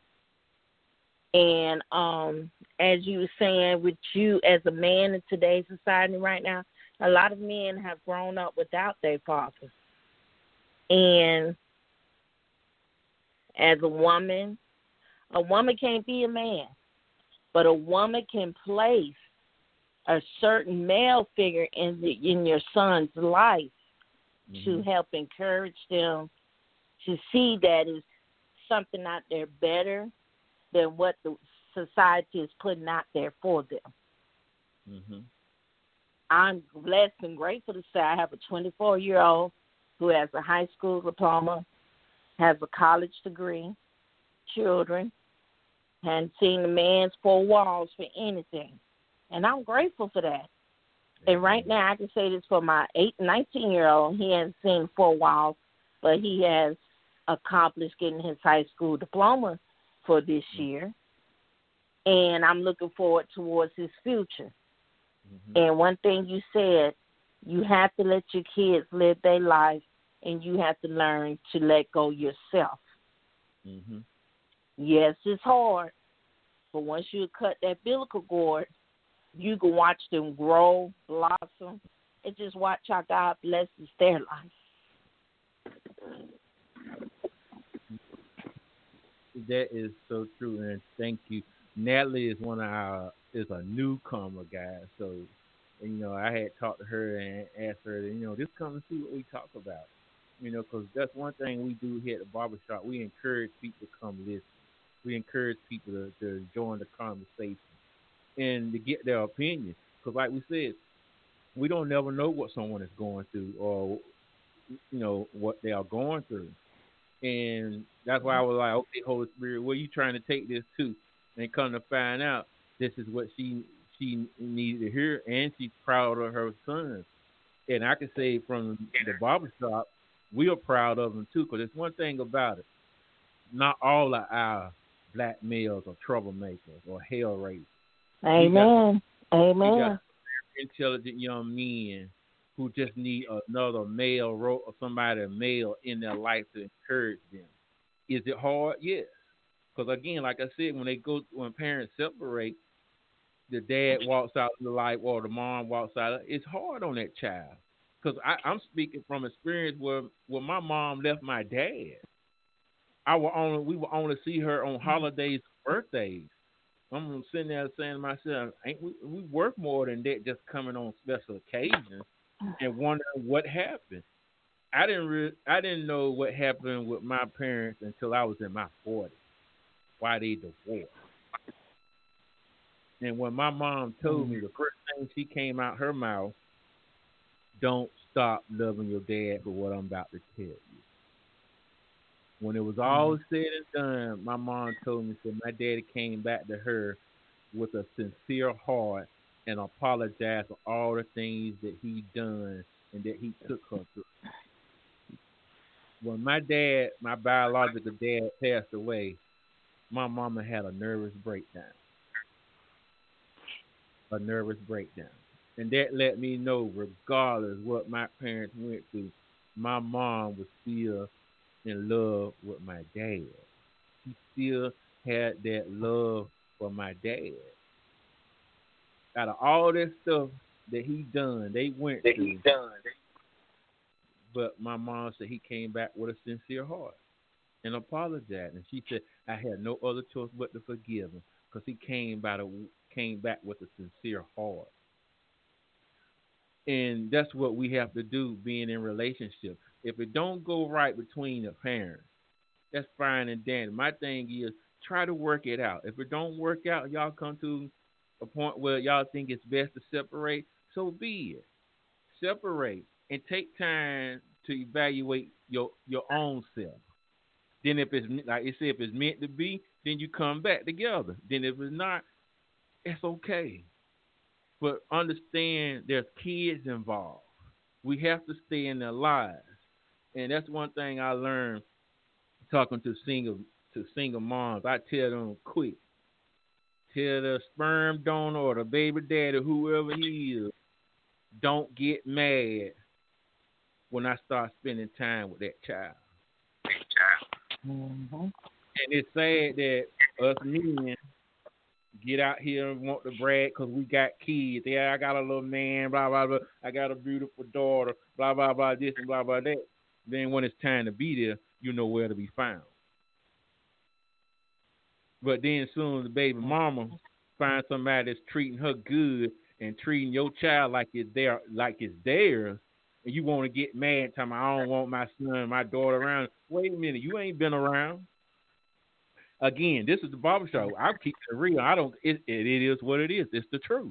And as you were saying, with you as a man in today's society right now, a lot of men have grown up without their fathers. And as a woman can't be a man, but a woman can place a certain male figure in your son's life to help encourage them to see that is something out there better than what the society is putting out there for them. Mm-hmm. I'm blessed and grateful to say I have a 24-year-old who has a high school diploma, has a college degree, children, hadn't seen a man's four walls for anything. And I'm grateful for that. And right now I can say this for my 19-year-old. He hasn't seen four walls, but he has accomplished getting his high school diploma for this year. And I'm looking forward towards his future. Mm-hmm. And one thing you said, you have to let your kids live their life, and you have to learn to let go yourself. Mm-hmm. Yes, it's hard, but once you cut that umbilical cord, you can watch them grow, blossom, and just watch how God blesses their life. That is so true, and thank you. Natalie is is a newcomer, guys. So, I had talked to her and asked her, just come and see what we talk about. Because that's one thing we do here at the barbershop. We encourage people to come listen. We encourage people to join the conversation and to get their opinion. Because like we said, we don't never know what someone is going through or, what they are going through. And that's why I was like, okay, Holy Spirit, where are you trying to take this to? And come to find out, this is what she needed to hear, and she's proud of her sons. And I can say from the barbershop, we are proud of them too, because there's one thing about it. Not all of our black males are troublemakers or hell raisers. Amen. We got intelligent young men who just need another male or somebody male in their life to encourage them. Is it hard? Yes. Because again, like I said, when parents separate, the dad walks out of the life or the mom walks out, it's hard on that child. Because I'm speaking from experience where my mom left my dad. We would only see her on holidays, birthdays. I'm sitting there saying to myself, ain't we work more than that just coming on special occasions and wondering what happened. I didn't know what happened with my parents until I was in my 40s. Why they divorced. And when my mom told me, the first thing she came out her mouth, don't stop loving your dad for what I'm about to tell you. When it was all said and done, my mom told me, my daddy came back to her with a sincere heart and apologized for all the things that he done and that he took her through. When my biological dad passed away, my mama had a nervous breakdown. And that let me know, regardless what my parents went through, my mom was still in love with my dad. She still had that love for my dad. Out of all that stuff that he done, they went through. But my mom said he came back with a sincere heart and apologized. And she said, I had no other choice but to forgive him because he came back with a sincere heart. And that's what we have to do being in relationship. If it don't go right between the parents, that's fine and dandy. My thing is try to work it out. If it don't work out, y'all come to a point where y'all think it's best to separate, so be it. Separate and take time to evaluate your own self. Then if it's, like I said, if it's meant to be, then you come back together. Then if it's not, it's okay. But understand there's kids involved. We have to stay in their lives. And that's one thing I learned talking to single moms. I tell them quick. Tell the sperm donor or the baby daddy, whoever he is, don't get mad when I start spending time with that child. Mm-hmm. And it's sad that us men get out here and want to brag because we got kids. Yeah, I got a little man, blah, blah, blah. I got a beautiful daughter, blah, blah, blah, this and blah, blah, that. Then when it's time to be there, you know where to be found. But then as soon as the baby mama finds somebody that's treating her good and treating your child like it's theirs, and you want to get mad, telling me, I don't want my son, my daughter around. Wait a minute, you ain't been around. Again, this is the barbershop. I keep it real. It is what it is. It's the truth.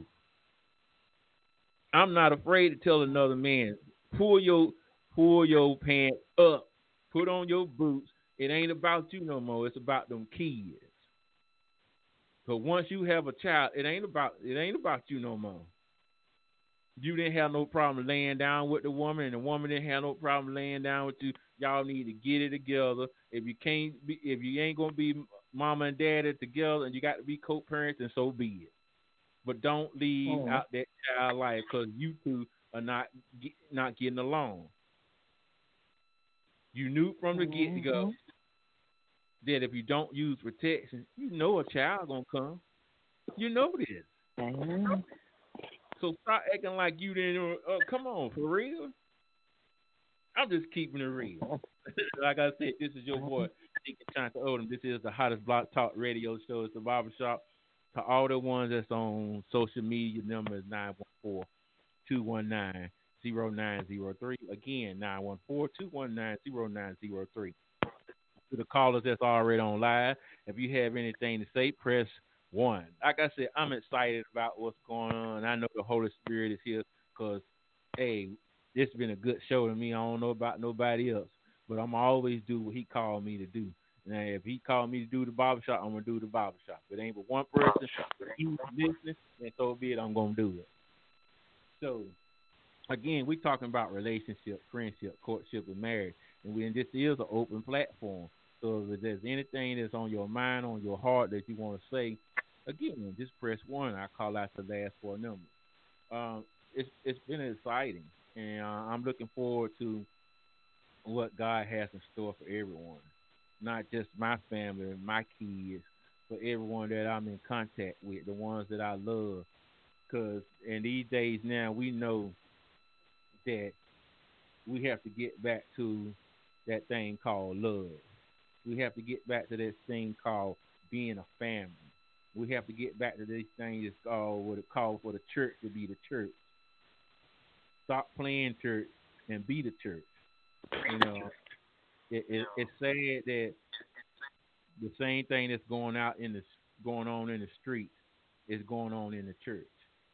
I'm not afraid to tell another man, pull your pants up, put on your boots. It ain't about you no more. It's about them kids. So once you have a child, it ain't about you no more. You didn't have no problem laying down with the woman, and the woman didn't have no problem laying down with you. Y'all need to get it together. If you ain't gonna be mama and daddy together, and you got to be co-parents, and so be it. But don't leave out that child life because you two are not getting along. You knew from the get-go that if you don't use protection, you know a child gonna come. You know this. Mm-hmm. So stop acting like you didn't. Come on, for real. I'm just keeping it real. Like I said, this is your boy, Deacon Chance Odom. This is the hottest block talk radio show. It's the barbershop. To all the ones that's on social media, number is 914-219-0903. Again, 914-219-0903. To the callers that's already on live, if you have anything to say, press 1. Like I said, I'm excited about what's going on. I know the Holy Spirit is here because, hey, this has been a good show to me. I don't know about nobody else, but I'm always do what he called me to do. Now, if he called me to do the barbershop, I'm going to do the barbershop. If it ain't but one person, but he's listening, and so be it, I'm going to do it. So, again, we're talking about relationship, friendship, courtship, and marriage. And this is an open platform. So if there's anything that's on your mind, on your heart that you want to say, again, just press 1. I call out the last 4 numbers. It's been exciting, and I'm looking forward to what God has in store for everyone, not just my family and my kids, but everyone that I'm in contact with, the ones that I love. Because in these days now, we know that we have to get back to that thing called love. We have to get back to this thing called being a family. We have to get back to this thing that's called what it called for the church to be the church. Stop playing church and be the church. You know, it's sad that the same thing that's going on in the streets is going on in the church,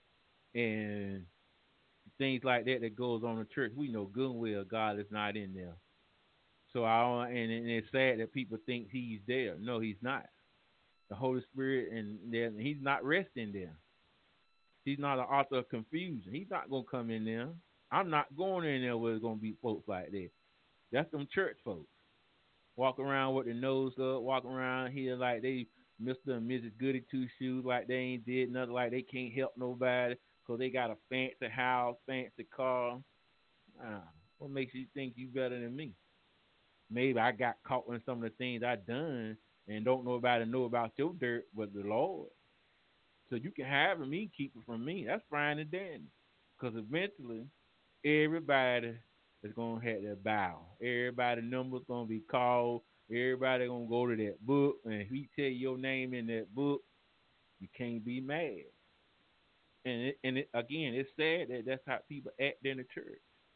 and things like that goes on in the church. We know good and well God is not in there. So and it's sad that people think He's there. No, He's not. The Holy Spirit and He's not resting there. He's not an author of confusion. He's not gonna come in there. I'm not going in there where there's gonna be folks like that. That's them church folks. Walk around with their nose up, walk around here like they Mr. and Mrs. Goody Two Shoes, like they ain't did nothing, like they can't help nobody because they got a fancy house, fancy car. What makes you think you better than me? Maybe I got caught in some of the things I done and don't nobody know about your dirt but the Lord. So you can have me, keep it from me. That's fine and dandy. Because eventually, everybody is going to have their bow. Everybody's number's going to be called. Everybody going to go to that book. And if he tell you your name in that book, you can't be mad. And again, it's sad that that's how people act in the church.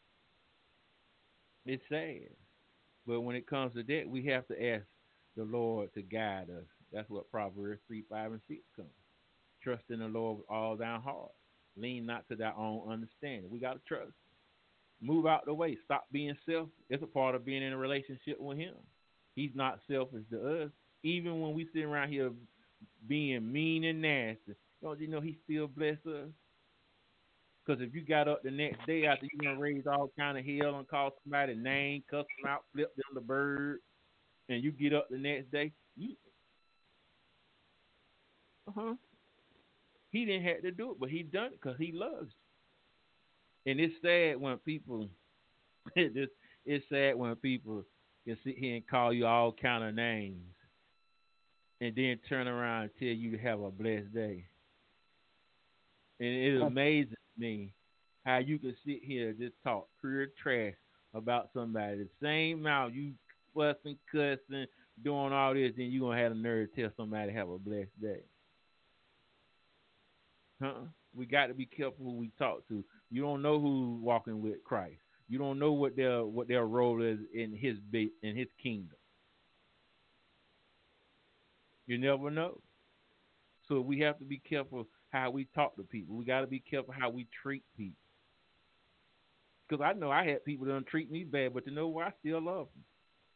It's sad. But when it comes to that, we have to ask the Lord to guide us. That's what Proverbs 3, 5, and 6 comes. Trust in the Lord with all thine heart. Lean not to thy own understanding. We got to trust. Move out the way. Stop being selfish. It's a part of being in a relationship with Him. He's not selfish to us. Even when we sit around here being mean and nasty, don't you know He still bless us? Because if you got up the next day after you done raised all kind of hell and called somebody name, cuss them out, flip them the bird, and you get up the next day, he didn't have to do it, but he done it because he loves you. And it's sad when people, it's sad when people can sit here and call you all kind of names and then turn around and tell you to have a blessed day. And it amazes me how you can sit here and just talk pure trash about somebody. The same mouth you fussing, cussing, doing all this, then you gonna have the nerve to tell somebody to have a blessed day. We got to be careful who we talk to. You don't know who's walking with Christ. You don't know what their role is in his kingdom. You never know. So we have to be careful how we talk to people. We got to be careful how we treat people. Because I know I had people that don't treat me bad, but you know what? I still love them.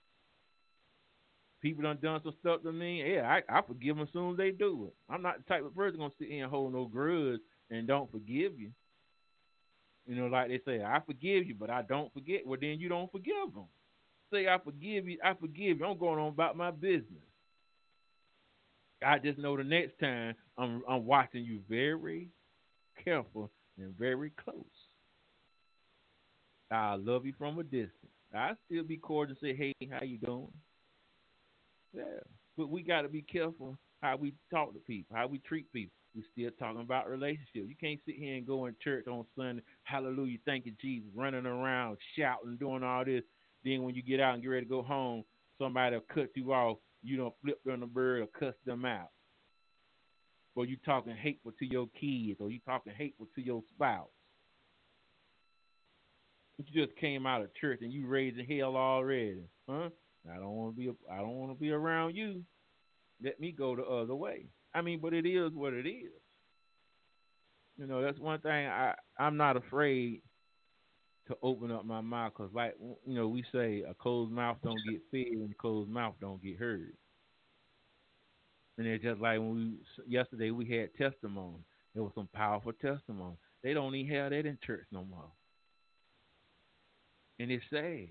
People done some stuff to me. Yeah, I forgive them as soon as they do it. I'm not the type of person going to sit here and hold no grudge and don't forgive you. You know, like they say, I forgive you, but I don't forget. Well, then you don't forgive them. Say, I forgive you. I'm going on about my business. I just know the next time I'm watching you very careful and very close. I love you from a distance. I still be cordial and say, hey, how you doing? Yeah, but we got to be careful how we talk to people, how we treat people. We still talking about relationships. You can't sit here and go in church on Sunday, hallelujah, thank you, Jesus, running around, shouting, doing all this. Then when you get out and get ready to go home, somebody will cut you off. You don't flip them the bird or cuss them out. Or you talking hateful to your kids, or you talking hateful to your spouse. You just came out of church and you raising hell already, huh? I don't want to be around you. Let me go the other way. I mean, but it is what it is. You know, that's one thing I'm not afraid to open up my mouth because, like, you know, we say a closed mouth don't get fed and a closed mouth don't get heard. And it's just like yesterday we had testimony. There was some powerful testimony. They don't even have that in church no more. And it's sad.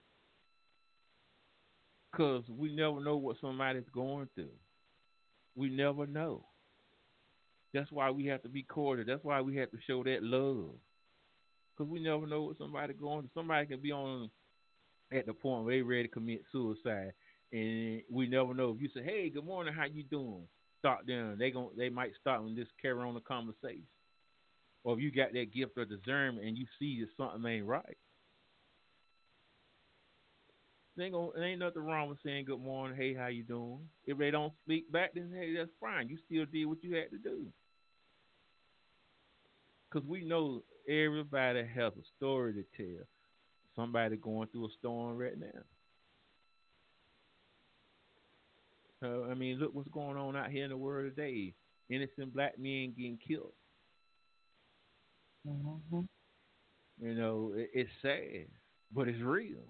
Because we never know what somebody's going through. We never know. That's why we have to be cordial. That's why we have to show that love. Because we never know what somebody's going through. Somebody can be at the point where they're ready to commit suicide. And we never know. If you say, hey, good morning, how you doing? Start them. They might start and just carry on the conversation. Or if you got that gift of discernment and you see that something ain't right. There ain't nothing wrong with saying good morning, hey, how you doing? If they don't speak back, then hey, that's fine. You still did what you had to do. Because we know everybody has a story to tell. Somebody going through a storm right now. I mean, look what's going on out here in the world today. Innocent black men getting killed. Mm-hmm. You know, it's sad, but it's real.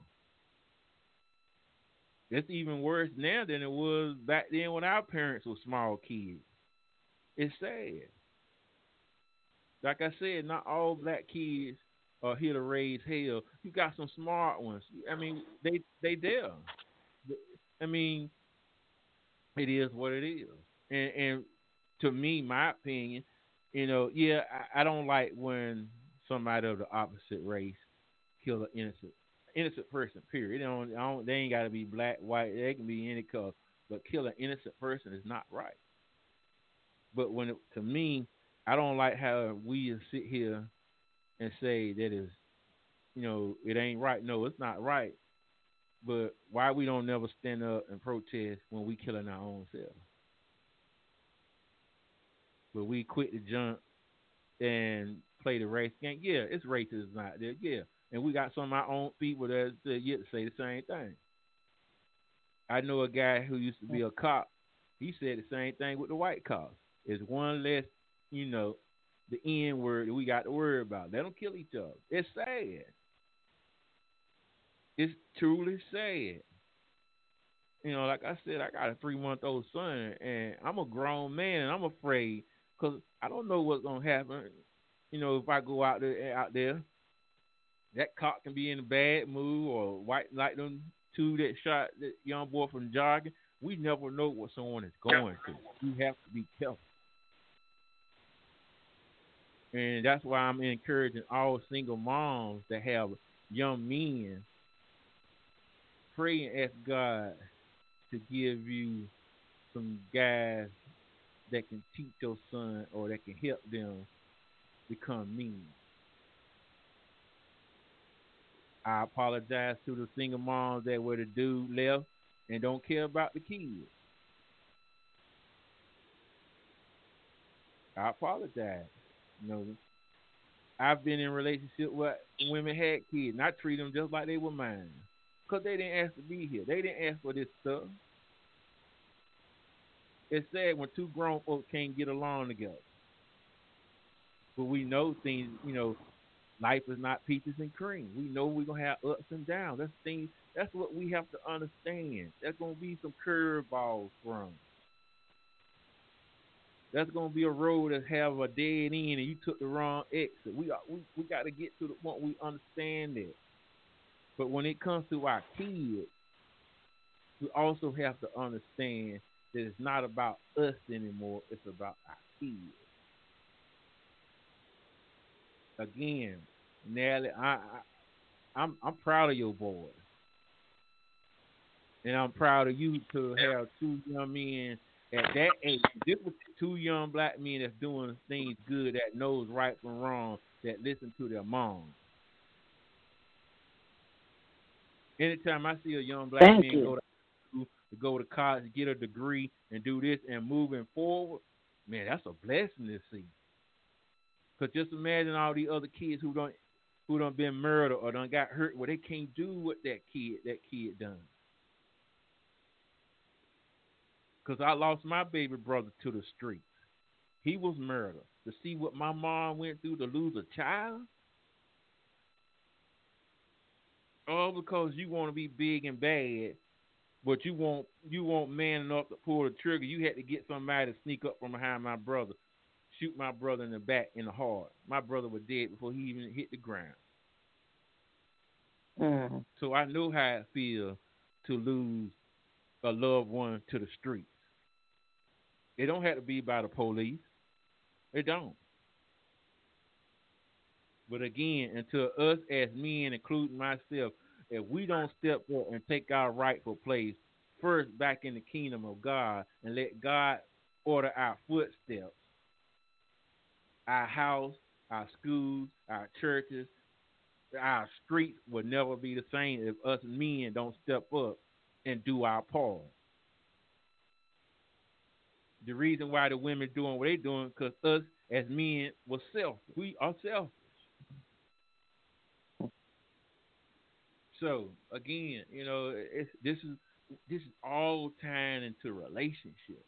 It's even worse now than it was back then when our parents were small kids. It's sad. Like I said, not all black kids are here to raise hell. You got some smart ones. I mean, they there. I mean, it is what it is. And to me, my opinion, you know, yeah, I don't like when somebody of the opposite race kill an innocent person, period. They ain't got to be black, white. They can be any color. But kill an innocent person is not right. But to me, I don't like how we sit here and say that is, you know, it ain't right. No, it's not right. But why we don't never stand up and protest when we killing our own selves? But we quit to jump and play the race game. Yeah, it's racism out there. Yeah. And we got some of our own people that yet to say the same thing. I know a guy who used to be a cop. He said the same thing with the white cops. It's one less, you know, the N word that we got to worry about. Let them kill each other. It's sad. It's truly sad. You know, like I said, I got a 3-month-old son, and I'm a grown man, and I'm afraid because I don't know what's going to happen. if I go out there, that cop can be in a bad mood or white like them two that shot that young boy from jogging. We never know what someone is going through. You have to be careful. And that's why I'm encouraging all single moms that have young men, pray and ask God to give you some guys that can teach your son or that can help them become men. I apologize to the single moms that where the dude left and don't care about the kids. I apologize. You know, I've been in relationships where women had kids, and I treat them just like they were mine, cause they didn't ask to be here. They didn't ask for this stuff. It's sad when two grown folks can't get along together. But we know things. Life is not peaches and cream. We know we're gonna have ups and downs. That's things. That's what we have to understand. There's gonna be some curveballs from. That's gonna be a road that have a dead end, and you took the wrong exit. We got to get to the point we understand it. But when it comes to our kids, we also have to understand that it's not about us anymore. It's about our kids. Again, Nelly, I'm proud of your boy, and I'm proud of you to have two young men at that age. This was two young black men that's doing things good, that knows right from wrong, that listen to their mom. Anytime I see a young black man go to school, to go to college, get a degree, and do this and moving forward, man, that's a blessing to see. Cause just imagine all the other kids who done been murdered or done got hurt where they can't do what that kid done. Cause I lost my baby brother to the streets. He was murdered. To see what my mom went through to lose a child, all because you want to be big and bad, but you want man enough to pull the trigger. You had to get somebody to sneak up from behind my brother, shoot my brother in the back, in the heart. My brother was dead before he even hit the ground. So I know how it feels to lose a loved one to the streets. It don't have to be by the police. It don't. But again, until us as men, including myself, if we don't step up and take our rightful place first back in the kingdom of God and let God order our footsteps, our house, our schools, our churches, our streets will never be the same if us men don't step up and do our part. The reason why the women doing what they doing, because us as men were selfish. We are selfish. So again, this is all tying into relationships.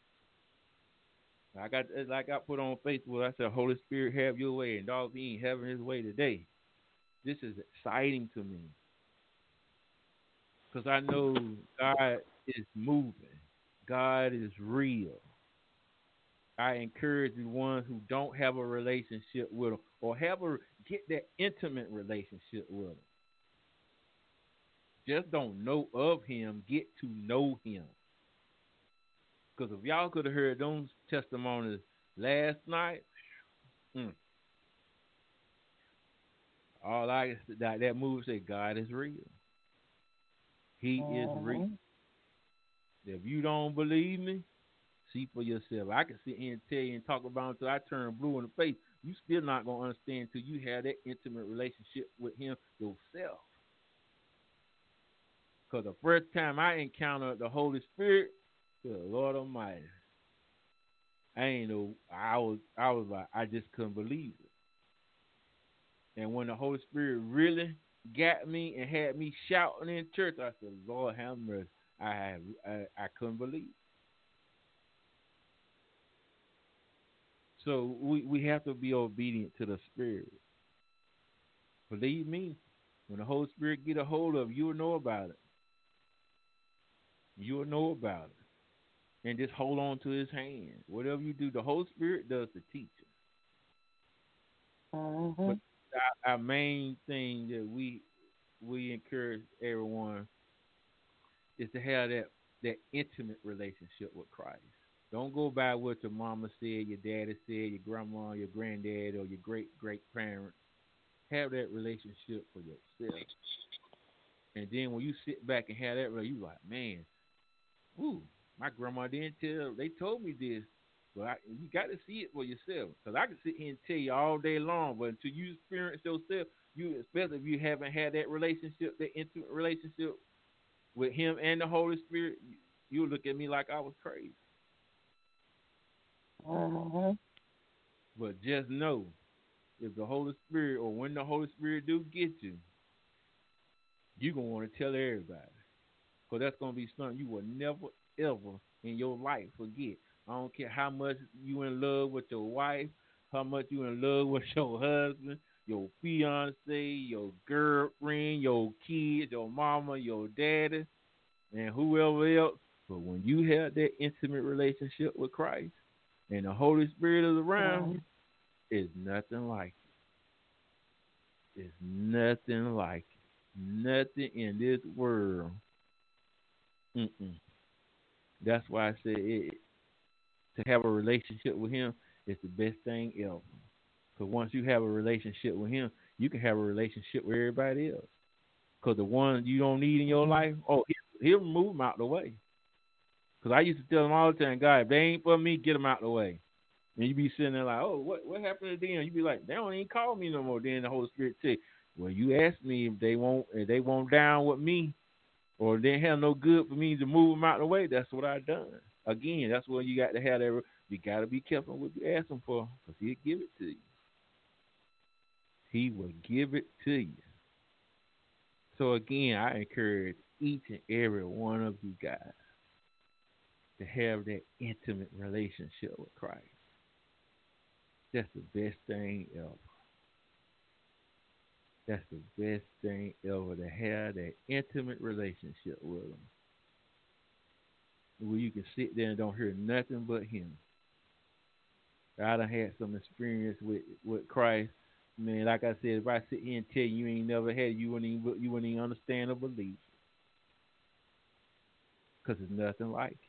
Like I put on Facebook, I said, Holy Spirit, have your way, and dog, he ain't having his way today. This is exciting to me because I know God is moving. God is real. I encourage the ones who don't have a relationship with him or get that intimate relationship with him. Just don't know of him, get to know him. Because if y'all could have heard those testimonies last night, all that movie said, God is real. He is real. If you don't believe me, see for yourself. I can sit here and tell you and talk about him until I turn blue in the face. You still not going to understand until you have that intimate relationship with him yourself. Because the first time I encountered the Holy Spirit, good Lord Almighty, I was like, I just couldn't believe it. And when the Holy Spirit really got me and had me shouting in church, I said, Lord have mercy. I couldn't believe it. So we have to be obedient to the Spirit. Believe me, when the Holy Spirit get a hold of you, you'll know about it. You'll know about it. And just hold on to his hand. Whatever you do, the Holy Spirit does the teaching. But our main thing that we encourage everyone is to have that intimate relationship with Christ. Don't go by what your mama said, your daddy said, your grandma, your granddad, or your great parents. Have that relationship for yourself. And then when you sit back and have that, you like, man, woo, my grandma didn't tell. They told me this, but you got to see it for yourself. Because I can sit here and tell you all day long, but until you experience yourself, especially if you haven't had that relationship, that intimate relationship with Him and the Holy Spirit, you'll look at me like I was crazy. But just know, if the Holy Spirit, or when the Holy Spirit do get you, you're going to want to tell everybody. Because that's going to be something you will never, ever in your life forget. I don't care how much you in love with your wife, how much you in love with your husband, your fiance, your girlfriend, your kids, your mama, your daddy, and whoever else. But when you have that intimate relationship with Christ and the Holy Spirit is around you, it's nothing like it. It's nothing like it. Nothing in this world. That's why I said to have a relationship with Him is the best thing ever. Because once you have a relationship with Him, you can have a relationship with everybody else. Because the ones you don't need in your life, He'll move them out the way. Because I used to tell them all the time, God, if they ain't for me, get them out the way. And you be sitting there like, oh, what happened to them? You be like, they don't even call me no more. Then the Holy Spirit say, well, you asked me if they won't down with me, or they have no good for me to move them out the way. That's what I done. Again, that's what you got to have that. You got to be careful what you ask Him for, because He'll give it to you. He will give it to you. So again, I encourage each and every one of you guys to have that intimate relationship with Christ. That's the best thing ever. That's the best thing ever, to have that intimate relationship with Him, where you can sit there and don't hear nothing but Him. I done had some experience with Christ. Man, like I said, if I sit here and tell you ain't never had it, you wouldn't even understand or believe it. Because it's nothing like it.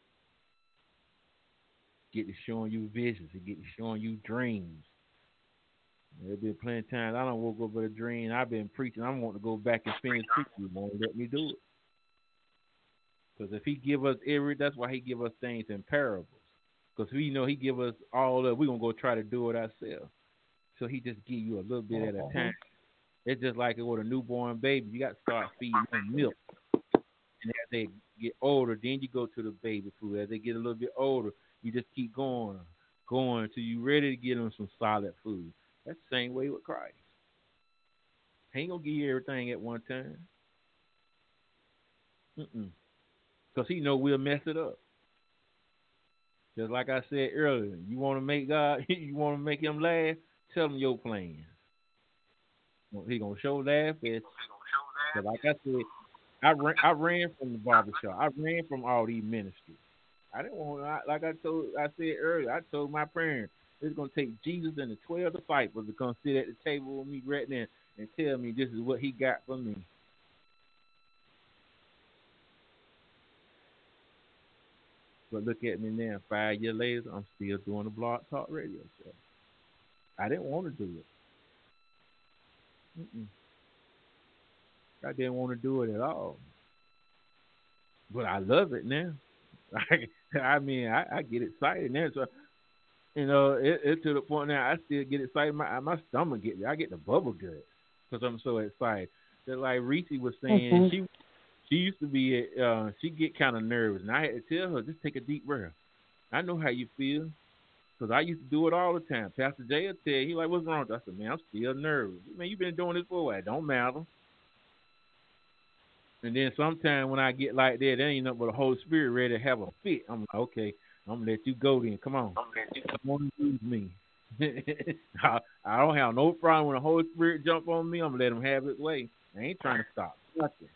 Get to showing you visions. It get to showing you dreams. There's been plenty of times I don't woke up with a dream. I've been preaching. I want to go back and finish preaching. He won't let me do it. Because if He give us that's why He give us things in parables. Because we know He give us all of, we're going to go try to do it ourselves. So He just give you a little bit at a time. It's just like with a newborn baby. You got to start feeding them milk. And as they get older, then you go to the baby food. As they get a little bit older, you just keep going until you're ready to get them some solid food. That's the same way with Christ. He ain't going to give you everything at one time. Because He know we'll mess it up. Just like I said earlier, you want to make God, you want to make Him laugh, tell Him your plans. He going to show laugh at you. But like I said, I ran from the barbershop. I ran from all these ministries. I didn't want, like I said earlier, I told my parents, it's going to take Jesus and the 12 disciples to come sit at the table with me right now and tell me this is what He got for me. But look at me now, 5 years later, I'm still doing the Blog Talk Radio show. I didn't want to do it. I didn't want to do it at all. But I love it now. I mean, I get excited now. So, you know, it's to the point now I still get excited. My stomach I get the bubble guts because I'm so excited. Just like Reese was saying, she used to be, she get kind of nervous. And I had to tell her, just take a deep breath. I know how you feel because I used to do it all the time. Pastor Jay will tell you, he like, what's wrong? I said, man, I'm still nervous. Man, you've been doing this for a while. It don't matter. And then sometimes when I get like that, there ain't nothing but the Holy Spirit ready to have a fit. I'm like, okay, I'm going to let you go then. Come on. Come on and use me. I don't have no problem when the Holy Spirit jump on me. I'm going to let Him have His way. I ain't trying to stop nothing.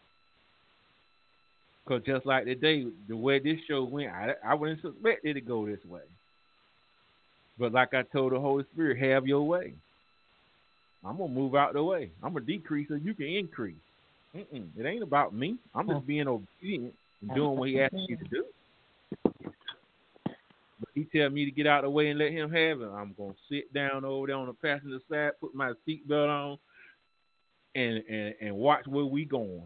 Because just like today, the way this show went, I wouldn't expect it to go this way. But like I told the Holy Spirit, have your way. I'm gonna move out the way. I'm gonna decrease so you can increase. It ain't about me. I'm just being obedient and doing what he asked me to do. But he tell me to get out of the way and let him have it. I'm gonna sit down over there on the passenger side, put my seatbelt on, and watch where we going.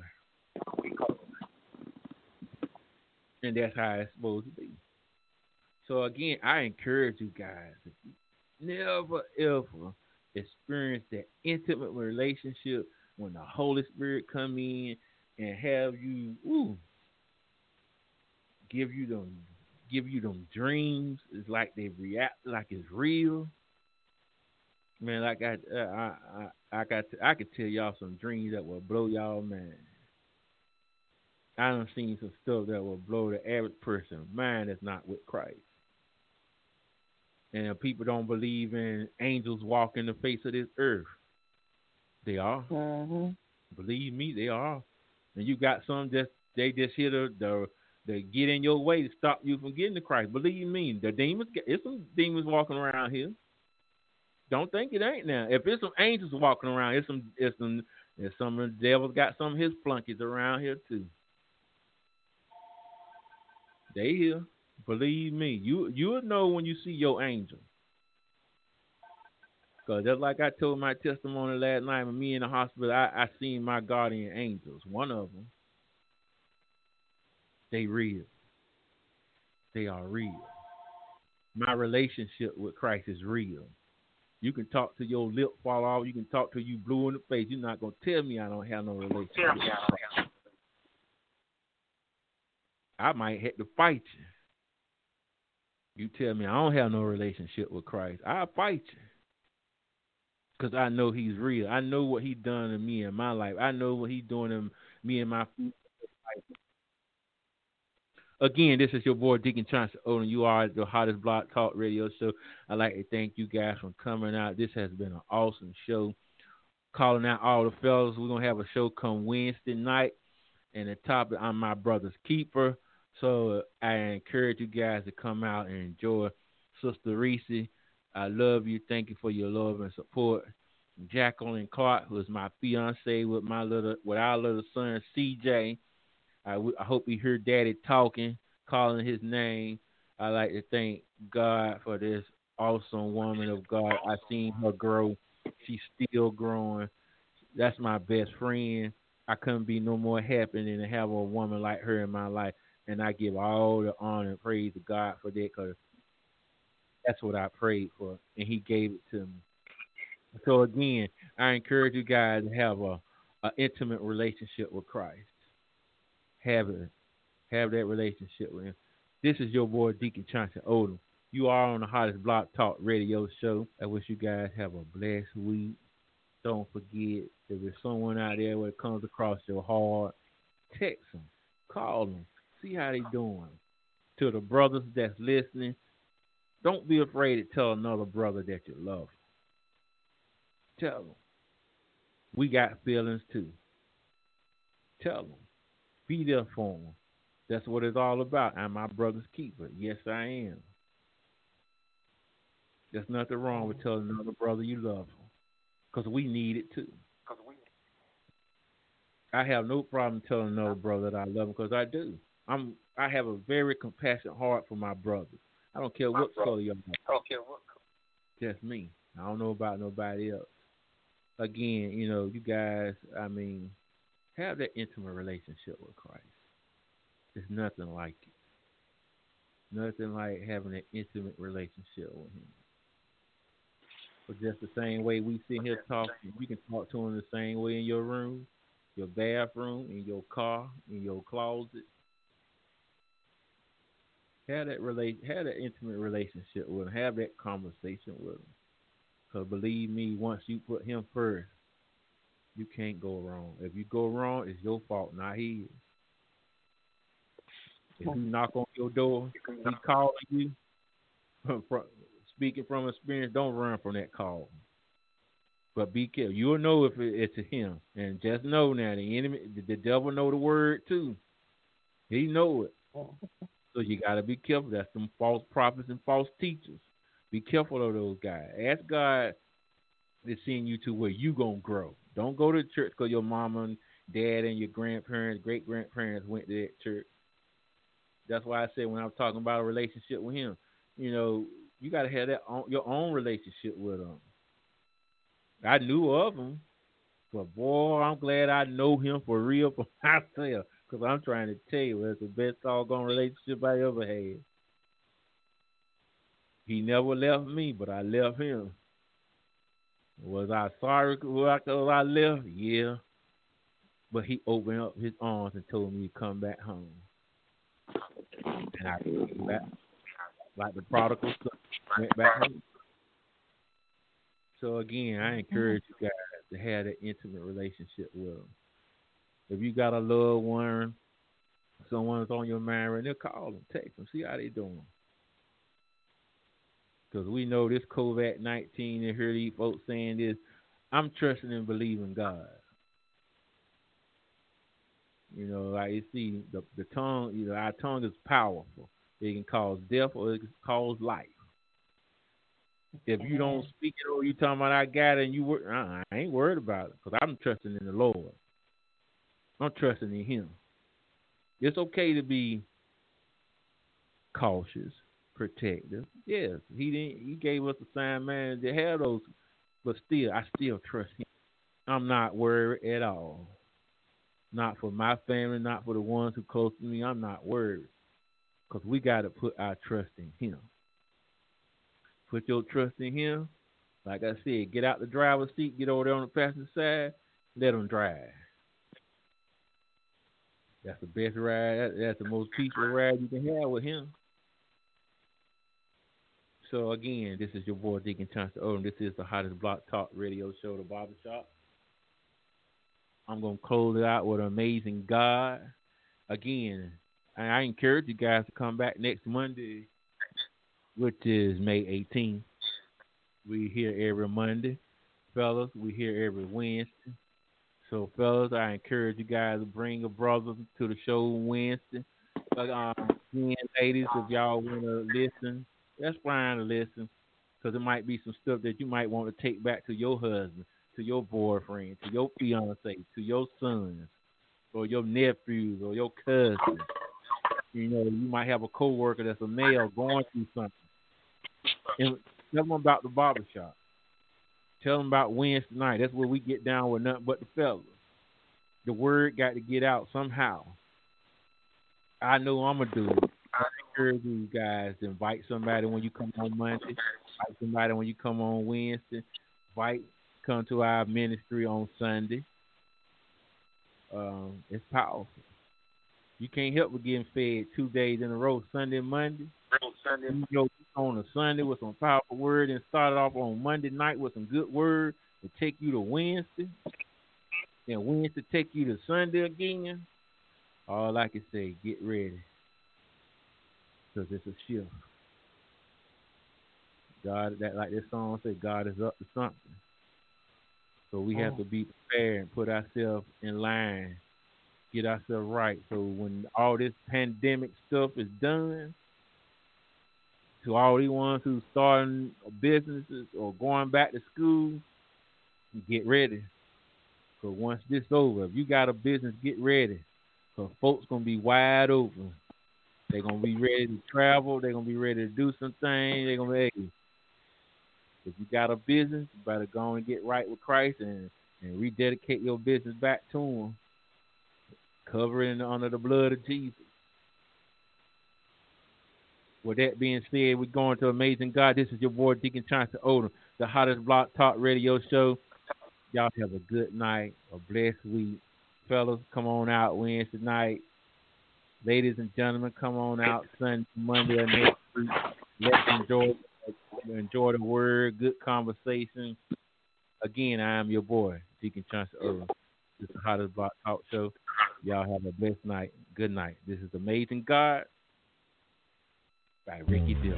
And that's how it's supposed to be. So again, I encourage you guys, if you never ever experience that intimate relationship when the Holy Spirit come in and have you, give you them dreams. It's like they react like it's real. Man, like I could tell y'all some dreams that will blow y'all mind. I done seen some stuff that will blow the average person mind that's not with Christ. And people don't believe in angels walking the face of this earth. They are. Mm-hmm. Believe me, they are. And you got some they just here to get in your way to stop you from getting to Christ. Believe me, it's some demons walking around here. Don't think it ain't now. If it's some angels walking around, it's some of the devils got some of his flunkies around here too. They here. Believe me, you'll know when you see your angel. Because just like I told my testimony last night when me in the hospital, I seen my guardian angels. One of them, they real. They are real. My relationship with Christ is real. You can talk to your lip fall off. You can talk to you blue in the face. You're not going to tell me I don't have no relationship with Christ. I might have to fight you. You tell me I don't have no relationship with Christ, I'll fight you. Because I know he's real. I know what he done to me in my life. I know what he's doing to me in my life. Again, this is your boy Deacon Chauncey Odom. You are the hottest Blog Talk Radio show. I'd like to thank you guys for coming out. This has been an awesome show. Calling out all the fellas. We're going to have a show come Wednesday night. And the topic, I'm my brother's keeper. So I encourage you guys to come out and enjoy. Sister Reese, I love you. Thank you for your love and support. Jacqueline Clark, who is my fiance with our little son CJ. I hope you hear Daddy talking, calling his name. I like to thank God for this awesome woman of God. I seen her grow. She's still growing. That's my best friend. I couldn't be no more happy than to have a woman like her in my life. And I give all the honor and praise to God for that, because that's what I prayed for, and he gave it to me. So again, I encourage you guys to have an intimate relationship with Christ. Have that relationship with him. This is your boy Deacon Chauncey Odom. You are on the hottest Blog Talk Radio show. I wish you guys have a blessed week. Don't forget, if there's someone out there where it comes across your heart, text them, call them, see how they doing. To the brothers that's listening, don't be afraid to tell another brother that you love him. Tell them. We got feelings too. Tell them. Be there for them. That's what it's all about. I'm my brother's keeper. Yes, I am. There's nothing wrong with telling another brother you love him, because we need it too. I have no problem telling another brother that I love him, because I do. I have a very compassionate heart for my brothers. I don't care what color you're. Just me. I don't know about nobody else. Again, you guys, have that intimate relationship with Christ. There's nothing like it. Nothing like having an intimate relationship with him. But just the same way we sit here talking, you can talk to him the same way in your room, your bathroom, in your car, in your closet. Have that intimate relationship with him. Have that conversation with him. Because believe me, once you put him first, you can't go wrong. If you go wrong, it's your fault, not his. If he knock on your door, he's calling you, speaking from experience, don't run from that call. But be careful. You'll know if it's him. And just know now, the enemy, the devil know the word too. He know it. So you got to be careful. That's some false prophets and false teachers. Be careful of those guys. Ask God It's seeing you to where you gonna grow. Don't go to church because your mama and dad and your grandparents, great grandparents went to that church. That's why I said when I was talking about a relationship with him, you got to have your own relationship with him. I knew of him, but boy, I'm glad I know him for real for myself, because I'm trying to tell you, it's the best doggone relationship I ever had. He never left me, but I left him. Was I sorry because I left? Yeah. But he opened up his arms and told me to come back home. And I came back like the prodigal son, went back home. So again, I encourage you guys to have that intimate relationship with them. If you got a loved one, someone's on your mind right now, call them, text them, see how they doing. Because we know this COVID-19, and hear these folks saying this, I'm trusting and believing God. Like you see, the tongue, our tongue is powerful. It can cause death or it can cause life. If you don't speak it or you talking about I got it and I ain't worried about it, because I'm trusting in the Lord. I'm trusting in Him. It's okay to be cautious, protective. Yes, He gave us a sign, man, to have those, but I still trust Him. I'm not worried at all. Not for my family, not for the ones who close to me. I'm not worried, because we got to put our trust in Him. Put your trust in Him. Like I said, get out the driver's seat, get over there on the passenger side, let Him drive. That's the best ride. That's the most peaceful ride you can have with Him. So again, this is your boy Deacon Chauncey Odom. This is the hottest block talk radio show, The Barbershop. I'm going to close it out with an amazing God. Again, I encourage you guys to come back next Monday, which is May 18th. We here every Monday. Fellas, we here every Wednesday. So, fellas, I encourage you guys to bring your brothers to the show Wednesday. Again, ladies, if y'all want to listen, that's fine to listen, because it might be some stuff that you might want to take back to your husband, to your boyfriend, to your fiance, to your sons, or your nephews, or your cousins. You might have a coworker that's a male going through something. And tell them about the barbershop. Tell them about Wednesday night. That's where we get down with nothing but the fellas. The word got to get out somehow. I know I'm going to do it. I encourage you guys to invite somebody when you come on Monday. Invite somebody when you come on Wednesday. Come to our ministry on Sunday. It's powerful. You can't help but getting fed 2 days in a row, Sunday and Monday. You go on a Sunday with some powerful word and start off on Monday night with some good word to take you to Wednesday. Then Wednesday take you to Sunday again. All I can say, get ready, because it's a shift. God, like this song said, God is up to something. So we have to be prepared and put ourselves in line, get ourselves right. So when all this pandemic stuff is done, to all these ones who starting businesses or going back to school, get ready. Because once this over, if you got a business, get ready. Because folks going to be wide open. They're going to be ready to travel. They're going to be ready to do some things. They're going to be, if you got a business, you better go and get right with Christ and rededicate your business back to Him. Cover it under the blood of Jesus. With that being said, we're going to Amazing God. This is your boy, Deacon Chauncey Odom, the hottest block talk radio show. Y'all have a good night, a blessed week. Fellas, come on out Wednesday night. Ladies and gentlemen, come on out Sunday, Monday, or next week. Let's enjoy the word, good conversation. Again, I am your boy, Deacon Chauncey Odom. This is the hottest block talk show. Y'all have a blessed night. Good night. This is Amazing God by Ricky Dillon.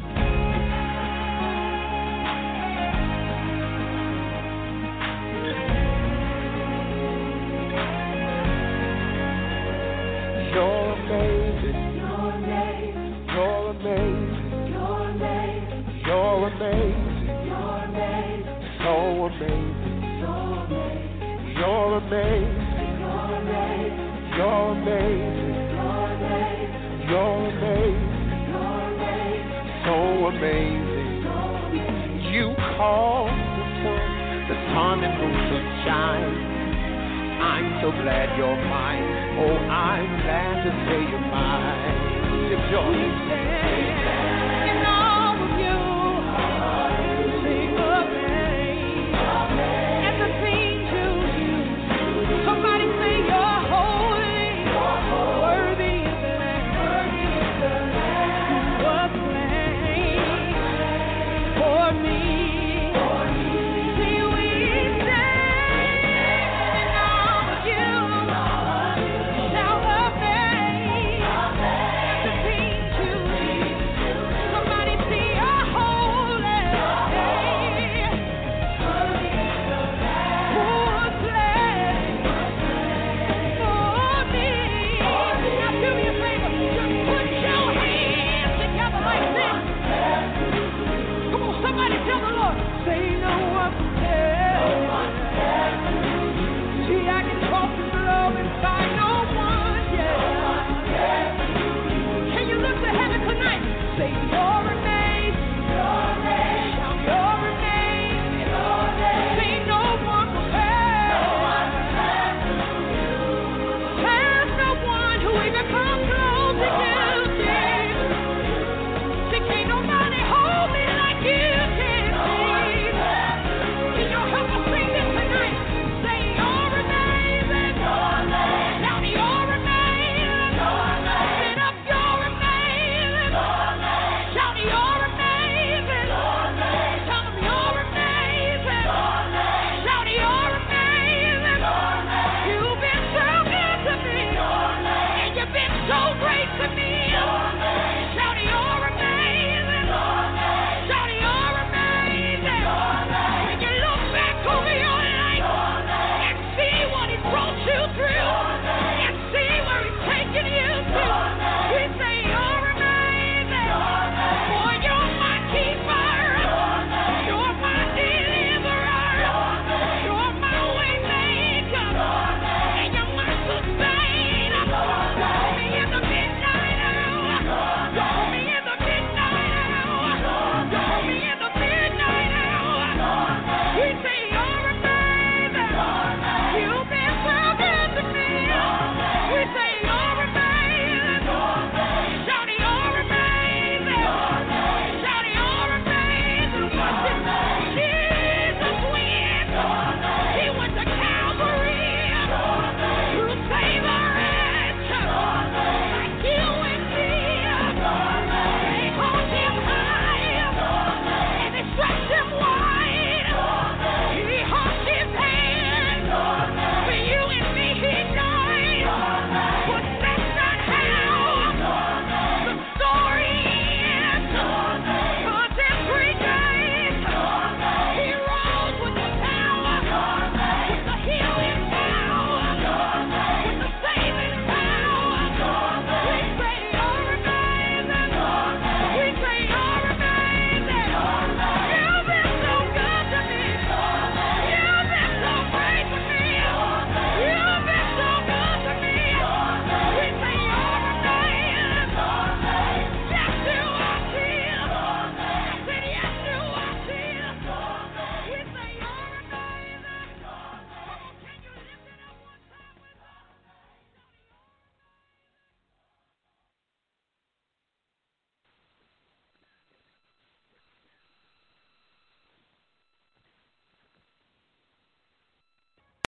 You're amazing. You're amazing. You're amazing. You're amazing. You're amazing. You're amazing. So amazing. You're amazing. You're amazing. You're amazing. So amazing. You call the sun and moon to shine. I'm so glad you're mine. Oh, I'm glad to say you're mine. Lift your hands.